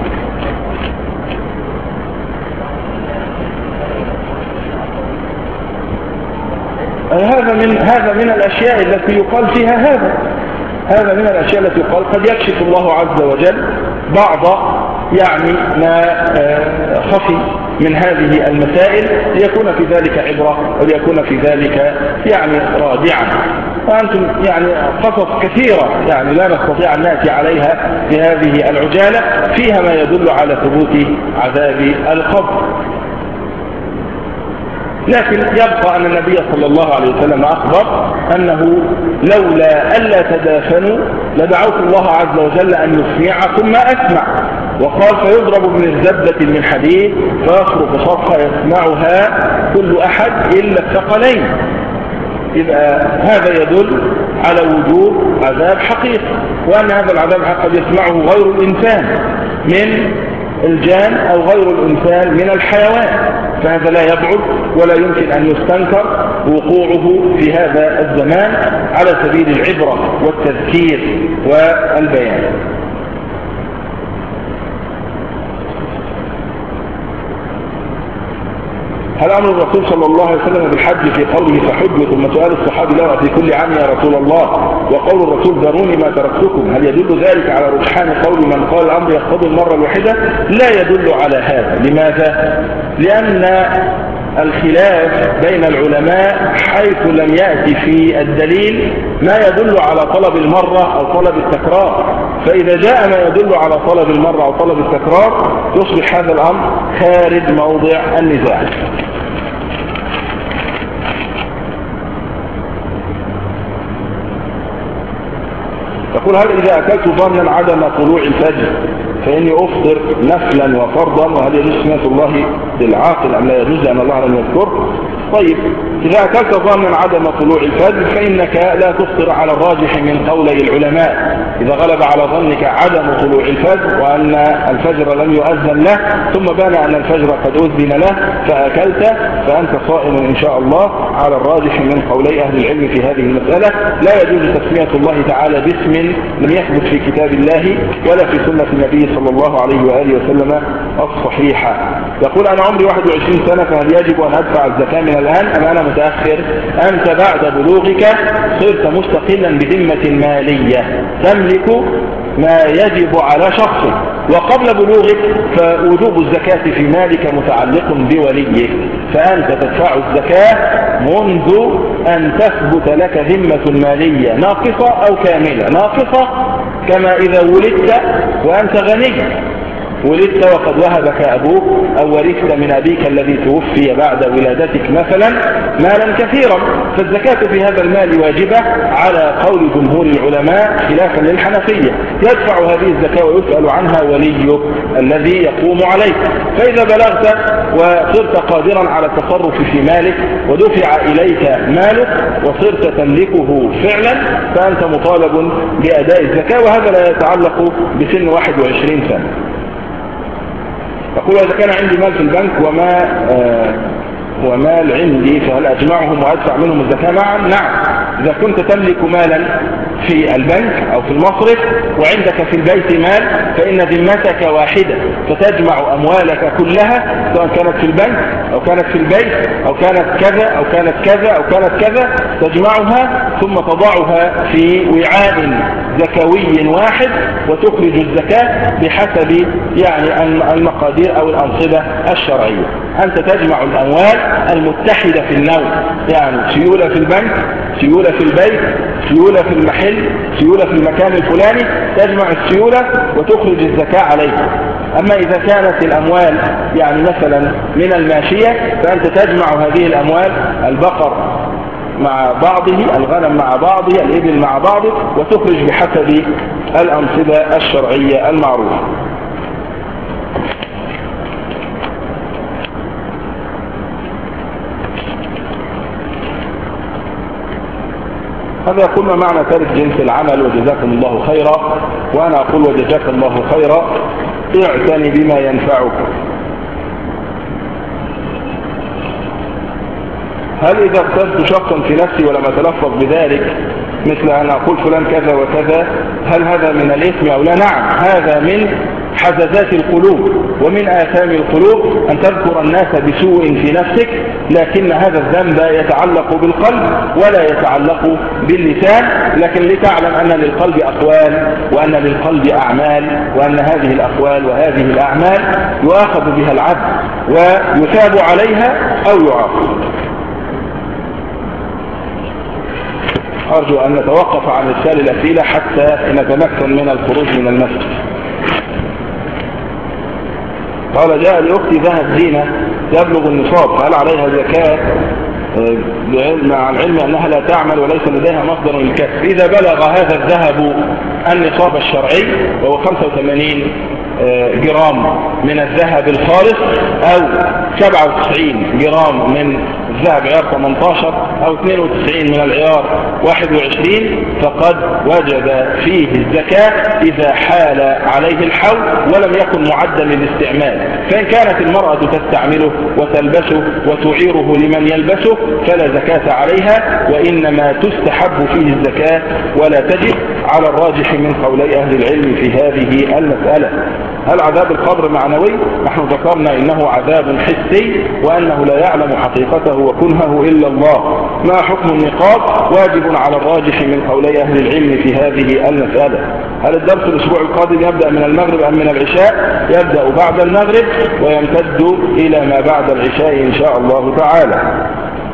هذا من الأشياء التي يقال فيها هذا من الأشياء التي يقال قد يكشف الله عز وجل بعض يعني ما خفي من هذه المسائل ليكون في ذلك عبرة وليكون في ذلك يعني رادعا. وأنتم يعني قصص كثيرة يعني لا نستطيع أن نأتي عليها في هذه العجالة فيها ما يدل على ثبوت عذاب القبر. لكن يبقى أن النبي صلى الله عليه وسلم أخبر أنه لولا ألا تدافنوا لدعوت الله عز وجل أن يسمع ثم أسمع، وقال فيضرب بمزبلة من حديد فيصرخ صرخة يسمعها كل أحد إلا الثقلين. يبقى هذا يدل على وجود عذاب حقيقي، وأن هذا العذاب قد يسمعه غير الإنسان من الجان أو غير الإنسان من الحيوان، فهذا لا يبعد ولا يمكن أن يستنكر وقوعه في هذا الزمان على سبيل العبرة والتذكير والبيان. هل أمر الرسول صلى الله عليه وسلم بالحج في قوله فحج، ثم سؤال الصحابي له في كل عام يا رسول الله، وقول الرسول ذروني ما تركتكم، هل يدل ذلك على رجحان قول من قال الأمر يقتضي المرة الواحدة؟ لا يدل على هذا. لماذا؟ لأن الخلاف بين العلماء حيث لم يأتي في الدليل ما يدل على طلب المرة أو طلب التكرار، فإذا جاء ما يدل على طلب المرة أو طلب التكرار يصبح هذا الأمر خارج موضع النزاع. يقول هل إذا أكلت ظنا عدم طلوع الفجر فإني أفطر نفلا وفرضا، وهل يجوز سنة الله للعاقل أم لا يجوز لأن الله لم يذكر؟ طيب، إذا أكلت ظنا عدم طلوع الفجر فإنك لا تفطر على الراجح من قولي العلماء. إذا غلب على ظنك عدم طلوع الفجر وأن الفجر لم يؤذن له ثم بان أن الفجر قد أذن له فأكلت فأنت صائم إن شاء الله على الراجح من قولي أهل العلم في هذه المسألة. لا يجوز تسمية الله تعالى باسم لم يثبت في كتاب الله ولا في سنة النبي صلى الله عليه وآله وسلم الصحيحة. يقول أنا عمري 21 سنة، فهل يجب أن أدفع الزكاة من الآن أم أنا متأخر؟ أنت بعد بلوغك صرت مستقلا بذمة مالية تملك ما يجب على شخص، وقبل بلوغك فوجوب الزكاة في مالك متعلق بوليك، فأنت تدفع الزكاة منذ أن تثبت لك ذمة مالية ناقصة أو كاملة. ناقصة كما إذا ولدت وأنت غني، ولدت وقد وهبك أبوك أو ورثت من أبيك الذي توفي بعد ولادتك مثلا مالا كثيرا، فالزكاة في هذا المال واجبة على قول جمهور العلماء خلافا للحنفية. يدفع هذه الزكاة ويسأل عنها وليك الذي يقوم عليك. فإذا بلغت وصرت قادرا على التصرف في مالك ودفع إليك مالك وصرت تملكه فعلا فأنت مطالب بأداء الزكاة، وهذا لا يتعلق بسن 21 سنة. يقول إذا كان عندي مال في البنك ومال عندي فهل أجمعهم وأدفع منهم الزكاة معا؟ نعم. إذا كنت تملك مالا في البنك أو في المصرف وعندك في البيت مال فإن ذمتك واحدة، فتجمع أموالك كلها سواء كانت في البنك أو كانت في البيت أو كانت كذا أو كانت كذا أو كانت كذا، تجمعها ثم تضعها في وعاء زكوي واحد وتخرج الزكاة بحسب يعني المقادير أو الأنصبة الشرعية. أنت تجمع الأموال المتحدة في النوع، يعني سيولة في البنك، سيولة في البيت، سيولة في المحل، سيولة في المكان الفلاني، تجمع السيولة وتخرج الزكاة عليها. أما إذا كانت الأموال يعني مثلا من الماشية فأنت تجمع هذه الأموال، البقر مع بعضه، الغنم مع بعضه، الإبل مع بعضه، وتخرج بحسب الأنصبة الشرعية المعروفة. هذا يقول ما معنى ترك جنس العمل وجزاكم الله خيرا؟ وأنا أقول وجزاك الله خيرا اعتني بما ينفعك. هل إذا اقتلت شخصا في نفسي ولم أتلفظ بذلك مثل أن أقول فلان كذا وكذا هل هذا من الإثم أو لا؟ نعم، هذا من حزازات القلوب ومن آثام القلوب أن تذكر الناس بسوء في نفسك، لكن هذا الذنب يتعلق بالقلب ولا يتعلق باللسان. لكن لتعلم أن للقلب أقوال وأن للقلب أعمال، وأن هذه الأقوال وهذه الأعمال يؤاخذ بها العبد ويثاب عليها أو يعاقب. أرجو أن نتوقف عن إرسال الأسئلة حتى نتمكن من الخروج من المسجد. قال جاء لأختي ذهب زينة يبلغ النصاب، فهل عليها زكاة مع العلم أنها لا تعمل وليس لديها مصدر للكسب؟ إذا بلغ هذا الذهب النصاب الشرعي وهو 85 جرام من الذهب الخالص أو 97 جرام من الذهب عيار 18 أو 92 من العيار 21 فقد وجب فيه الزكاة إذا حال عليه الحول ولم يكن معدا للاستعمال. فإن كانت المرأة تستعمله وتلبسه وتعيره لمن يلبسه فلا زكاة عليها، وإنما تستحب فيه الزكاة ولا تجب على الراجح من قولي أهل العلم في هذه المسألة. هل عذاب القبر معنوي؟ نحن ذكرنا إنه عذاب حسي وأنه لا يعلم حقيقته وكنهه إلا الله. ما حكم النقاب؟ واجب على الراجح من قولي أهل العلم في هذه المسألة. هل الدرس الأسبوع القادم يبدأ من المغرب أم من العشاء؟ يبدأ بعد المغرب ويمتد إلى ما بعد العشاء إن شاء الله تعالى.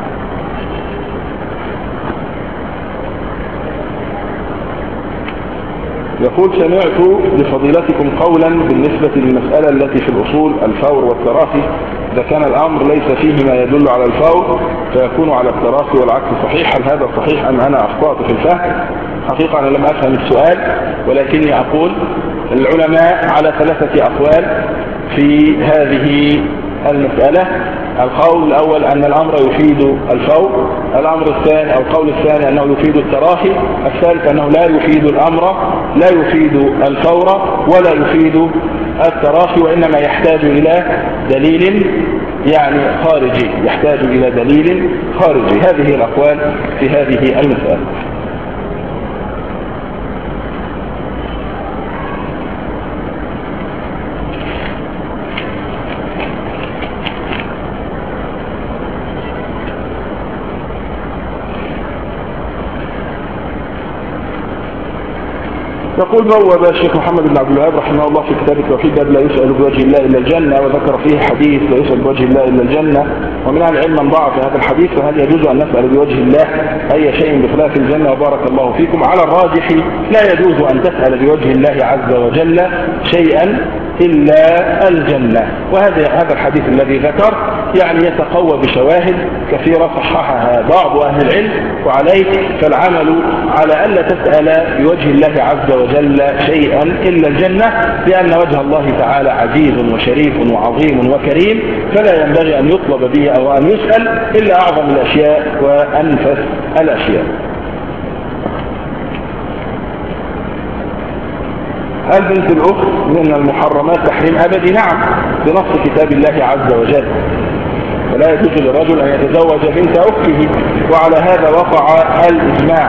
يقول سمعت لفضيلتكم قولا بالنسبة للمسألة التي في الأصول الفور والتراخي، إذا كان الأمر ليس فيه ما يدل على الفور فيكون على التراخي والعكس صحيح. هل هذا صحيح أم أنا أخطأت في الفهم؟ حقيقة أنا لم أفهم السؤال، ولكني أقول العلماء على 3 أقوال في هذه المسألة. القول الأول أن الأمر يفيد الفور، الأمر الثاني أو القول الثاني أنه يفيد التراخي، الثالث أنه لا يفيد الأمر، لا يفيد الفور ولا يفيد التراخي، وإنما يحتاج إلى دليل يعني خارجي، يحتاج إلى دليل خارجي. هذه الأقوال في هذه المسألة. يقول بوب الشيخ محمد بن عبد الوهاب رحمه الله في كتاب التوحيد باب لا يسأل بوجه الله إلا الجنة، وذكر فيه حديث لا يسأل بوجه الله إلا الجنة، ومن أهل العلم من ضعف هذا الحديث، فهل يجوز أن نسأل بوجه الله أي شيء بخلاف الجنة؟ وبارك الله فيكم. على الراجح لا يجوز أن تسأل بوجه الله عز وجل شيئا إلا الجنة. هذا الحديث الذي ذكر يعني يتقوى بشواهد كثيرة صححها بعض أهل العلم، وعليه فالعمل على ألا تسأل بوجه الله عز وجل شيئا إلا الجنة، لأن وجه الله تعالى عزيز وشريف وعظيم وكريم، فلا ينبغي أن يطلب به أو أن يسأل إلا أعظم الأشياء وأنفس الأشياء. هل بنت الأخت من المحرمات تحريم أبدي؟ نعم، بنص كتاب الله عز وجل، ولا يجوز للرجل أن يتزوج بنت أخته، وعلى هذا وقع الإجماع.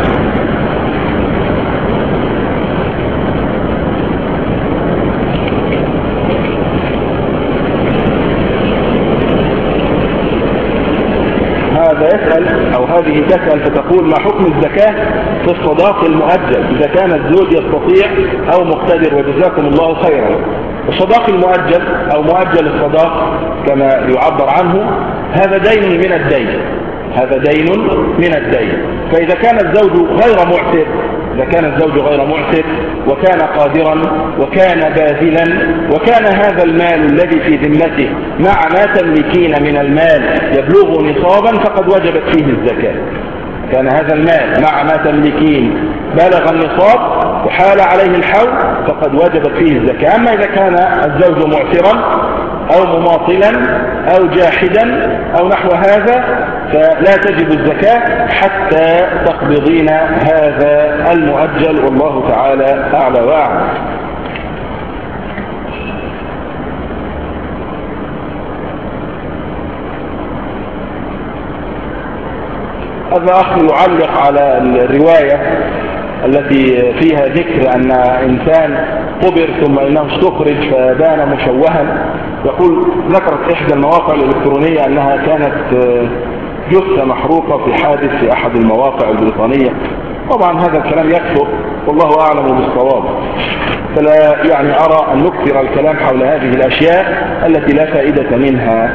هذا يسأل أو هذه تسأل فتقول: ما حكم الزكاة في الصداق المؤجل إذا كان الزوج يستطيع أو مقتدر؟ وجزاكم الله خيرا. الصداق المؤجل أو مؤجل الصداق كما يعبر عنه هذا دين من الدين، هذا دين من الدين. فإذا كان الزوج غير معسر، إذا كان الزوج غير معسر وكان قادرا وكان باذلا وكان هذا المال الذي في ذمته مع ما تملكين من المال يبلغ نصابا فقد وجبت فيه الزكاة. كان هذا المال مع ما تملكين بلغ النصاب وحال عليه الحول فقد وجبت فيه الزكاة. أما إذا كان الزوج معسرا أو مماطلا أو جاحدا أو نحو هذا فلا تجب الزكاة حتى تقبضين هذا المؤجل، والله تعالى أعلى وأعلم. هذا أخ يعلق على الرواية التي فيها ذكر أن إنسان قبر ثم إنه استخرج فبان مشوها. يقول: ذكرت إحدى المواقع الإلكترونية أنها كانت جثة محروقة في حادث في أحد المواقع البريطانية. طبعا هذا الكلام يكثر والله أعلم بالصواب، فلا يعني أرى أن نكثر الكلام حول هذه الأشياء التي لا فائدة منها.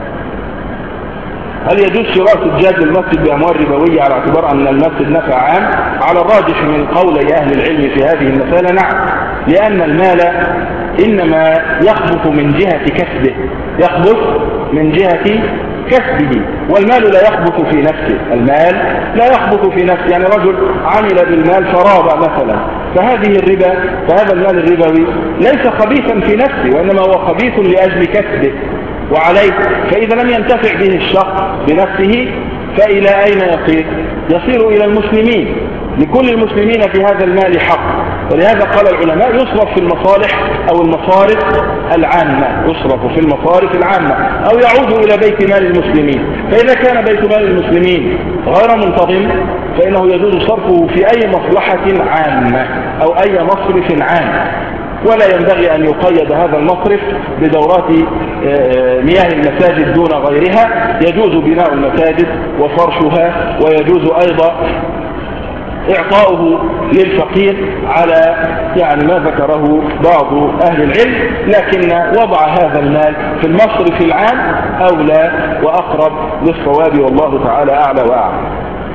هل يجوز شراء سجاد المسجد بأموال ربوية على اعتبار أن المسجد نفع عام؟ على الراجح من قولي أهل العلم في هذه المسألة نعم، لأن المال إنما يخبط من جهة كسبه، يخبط من جهة كسبه، والمال لا يخبط في نفسه، المال لا يخبط في نفسه. يعني رجل عمل بالمال فرابع مثلا، فهذه الربا، فهذا المال الربوي ليس خبيثا في نفسه وإنما هو خبيث لأجل كسبه وعليه. فإذا لم ينتفع به الشخص بنفسه فإلى أين يصير؟ يصير إلى المسلمين، لكل المسلمين في هذا المال حق. ولهذا قال العلماء: يصرف في المصالح أو المصارف العامة، يصرف في المصارف العامة أو يعود إلى بيت مال المسلمين. فإذا كان بيت مال المسلمين غير منتظم فإنه يجوز صرفه في أي مصلحة عامة أو أي مصرف عام، ولا ينبغي أن يقيد هذا المصرف بدورات مياه المساجد دون غيرها. يجوز بناء المساجد وفرشها، ويجوز أيضا إعطاؤه للفقير على يعني ما ذكره بعض أهل العلم، لكن وضع هذا المال في المصرف العام أولى وأقرب للصواب، والله تعالى أعلى وأعلم.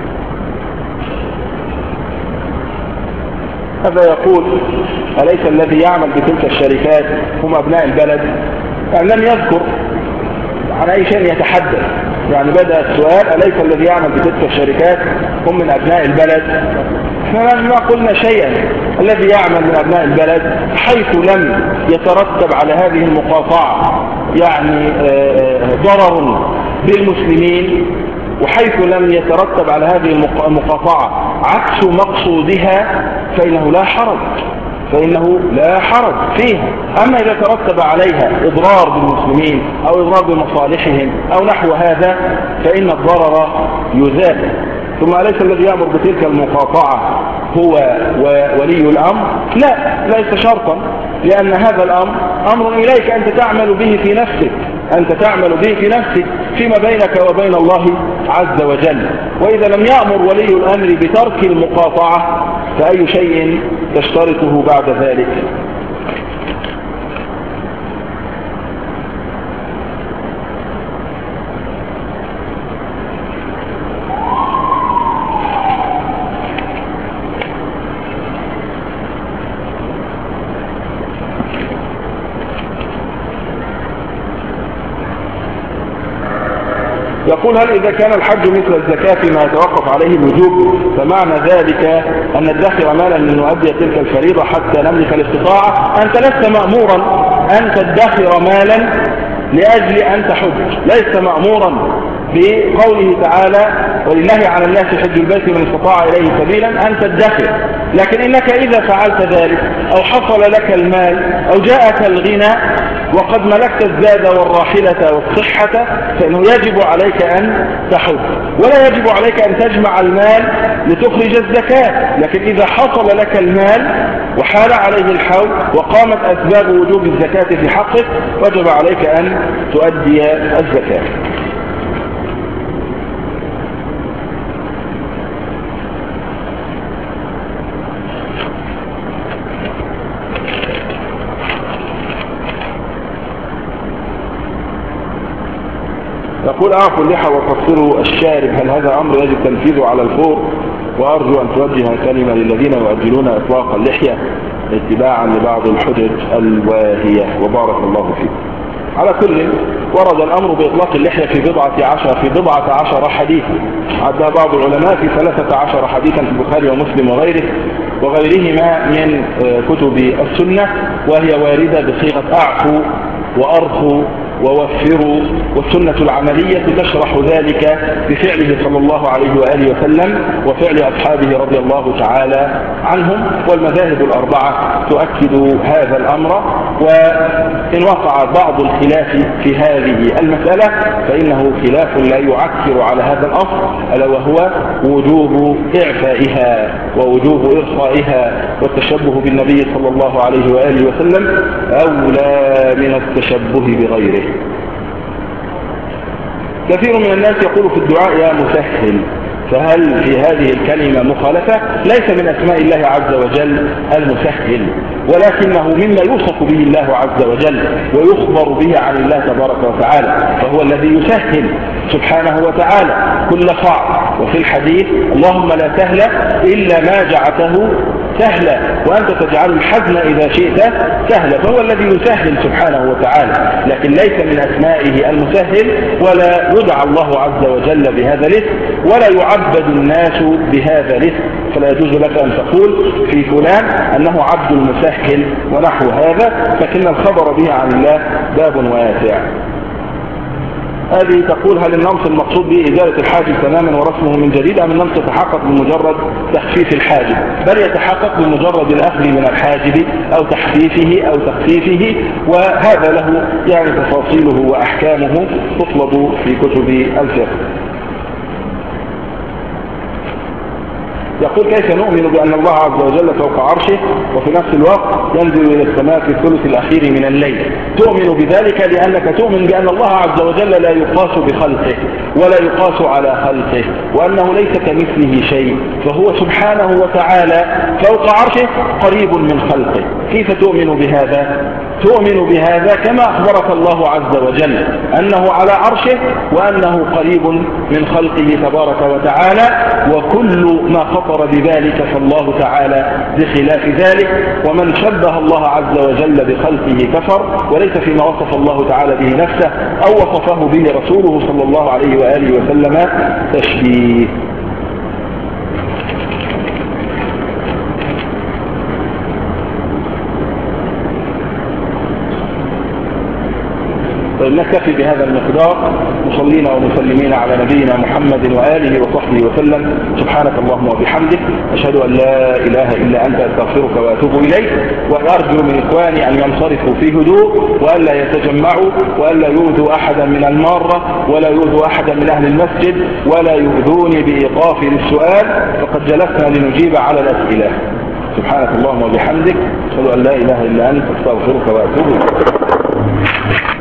هذا يقول: أليس الذي يعمل بتلك الشركات هم أبناء البلد؟ يعني لم يذكر عن أي شيء يتحدث، يعني بدأ السؤال: أليس الذي يعمل بتلك الشركات هم من أبناء البلد؟ ما قلنا شيئا. الذي يعمل من أبناء البلد حيث لم يترتب على هذه المقاطعة يعني ضرر بالمسلمين، وحيث لم يترتب على هذه المقاطعة عكس مقصودها فإنه لا حرج، فإنه لا حرج فيها. أما إذا ترتب عليها إضرار بالمسلمين أو إضرار بمصالحهم أو نحو هذا فإن الضرر يزال. ثم أليس الذي يأمر بتلك المقاطعة هو ولي الأمر؟ لا، ليس شرطا، لأن هذا الأمر أمر إليك أنت تعمل به في نفسك، أنت تعمل به في نفسك فيما بينك وبين الله عز وجل. وإذا لم يأمر ولي الأمر بترك المقاطعة فأي شيء تشترطه بعد ذلك؟ يقول هل إذا كان الحج مثل الزكاة فيما يتوقف عليه الوجوب فمعنى ذلك أن ندخر مالا لنؤدي تلك الفريضة حتى نملك الاستطاعة؟ أنت لست مأمورا أن تدخر مالا لأجل أن تحج، ليس مأمورا بقوله تعالى ولله على الناس حج البيت من استطاع إليه سبيلا أن تدخر، لكن إنك إذا فعلت ذلك أو حصل لك المال أو جاءك الغنى وقد ملكت الزاد والراحلة والصحة فإنه يجب عليك أن تحج، ولا يجب عليك أن تجمع المال لتخرج الزكاة. لكن إذا حصل لك المال وحال عليه الحول وقامت أسباب وجوب الزكاة في حقك وجب عليك أن تؤدي الزكاة. يقول أعفوا اللحى وقصروا الشارب، هل هذا أمر يجب تنفيذه على الفور؟ وأرجو أن توجه كلمة للذين يؤجلون إطلاق اللحية اتباعا لبعض الحجج الواهية، وبارك الله فيك. على كل ورد الأمر بإطلاق اللحية في بضعة عشر حديثا، عدها بعض العلماء في 13 حديثا في البخاري ومسلم وغيرهما من كتب السنة، وهي واردة بصيغة أعفوا وأرخوا ووفروا، والسنة العملية تشرح ذلك بفعله صلى الله عليه وآله وسلم وفعل أصحابه رضي الله تعالى عنهم، والمذاهب الأربعة تؤكد هذا الأمر. وإن وقع بعض الخلاف في هذه المسألة فإنه خلاف لا يعكر على هذا الأصل، ألا وهو وجوب إعفائها ووجوب إرخائها، والتشبه بالنبي صلى الله عليه وآله وسلم أولى من التشبه بغيره. كثير من الناس يقول في الدعاء يا مسهل، فهل في هذه الكلمة مخالفة؟ ليس من أسماء الله عز وجل المسهل، ولكنه مما يوصف به الله عز وجل ويخبر به عن الله تبارك وتعالى، فهو الذي يسهل سبحانه وتعالى كل صعب. وفي الحديث اللهم لا سهل إلا ما جعلته سهلا وأنت تجعل الحزن إذا شئت سهلا، فهو الذي يسهل سبحانه وتعالى، لكن ليس من أسمائه المسهل، ولا يدعى الله عز وجل بهذا الاسم، ولا يعبد الناس بهذا الاسم، فلا يجوز لك أن تقول في فلان أنه عبد المسهل ونحو هذا، لكن الخبر به عن الله باب واسع. هذه تقول هل النمص المقصود به إزالة الحاجب تماما ورسمه من جديد، أم النمص يتحقق بمجرد تخفيف الحاجب؟ بل يتحقق بمجرد الأخذ من الحاجب أو تخفيفه أو تخفيفه، وهذا له يعني تفاصيله وأحكامه تطلب في كتب الفقه. يقول كيف نؤمن بأن الله عز وجل فوق عرشه وفي نفس الوقت ينزل إلى السماء في الثلث الأخير من الليل؟ تؤمن بذلك لأنك تؤمن بأن الله عز وجل لا يقاس بخلقه ولا يقاس على خلقه، وأنه ليس كمثله شيء، فهو سبحانه وتعالى فوق عرشه قريب من خلقه. كيف تؤمن بهذا؟ تؤمن بهذا كما أخبرك الله عز وجل أنه على عرشه وأنه قريب من خلقه تبارك وتعالى، وكل ما خطر بذلك فالله تعالى بخلاف ذلك، ومن شبه الله عز وجل بخلقه كفر، وليس فيما وصف الله تعالى به نفسه أو وصفه به رسوله صلى الله عليه وآله وسلم تشبيه. نكتفي بهذا المقدار، مصلين ومسلمين على نبينا محمد وآله وصحبه وسلم. سبحانك اللهم وبحمدك، أشهد أن لا إله إلا أنت، أستغفرك وأتوب إليك. وأرجو من إخواني أن ينصرفوا في هدوء وألا يتجمعوا وألا يؤذوا أحدا من المارة ولا يؤذوا أحدا من أهل المسجد ولا يؤذوني بإيقاف للسؤال، فقد جلسنا لنجيب على الأسئلة. سبحانك اللهم وبحمدك، أشهد أن لا إله إلا أنت، أستغفرك وأتوب إليك.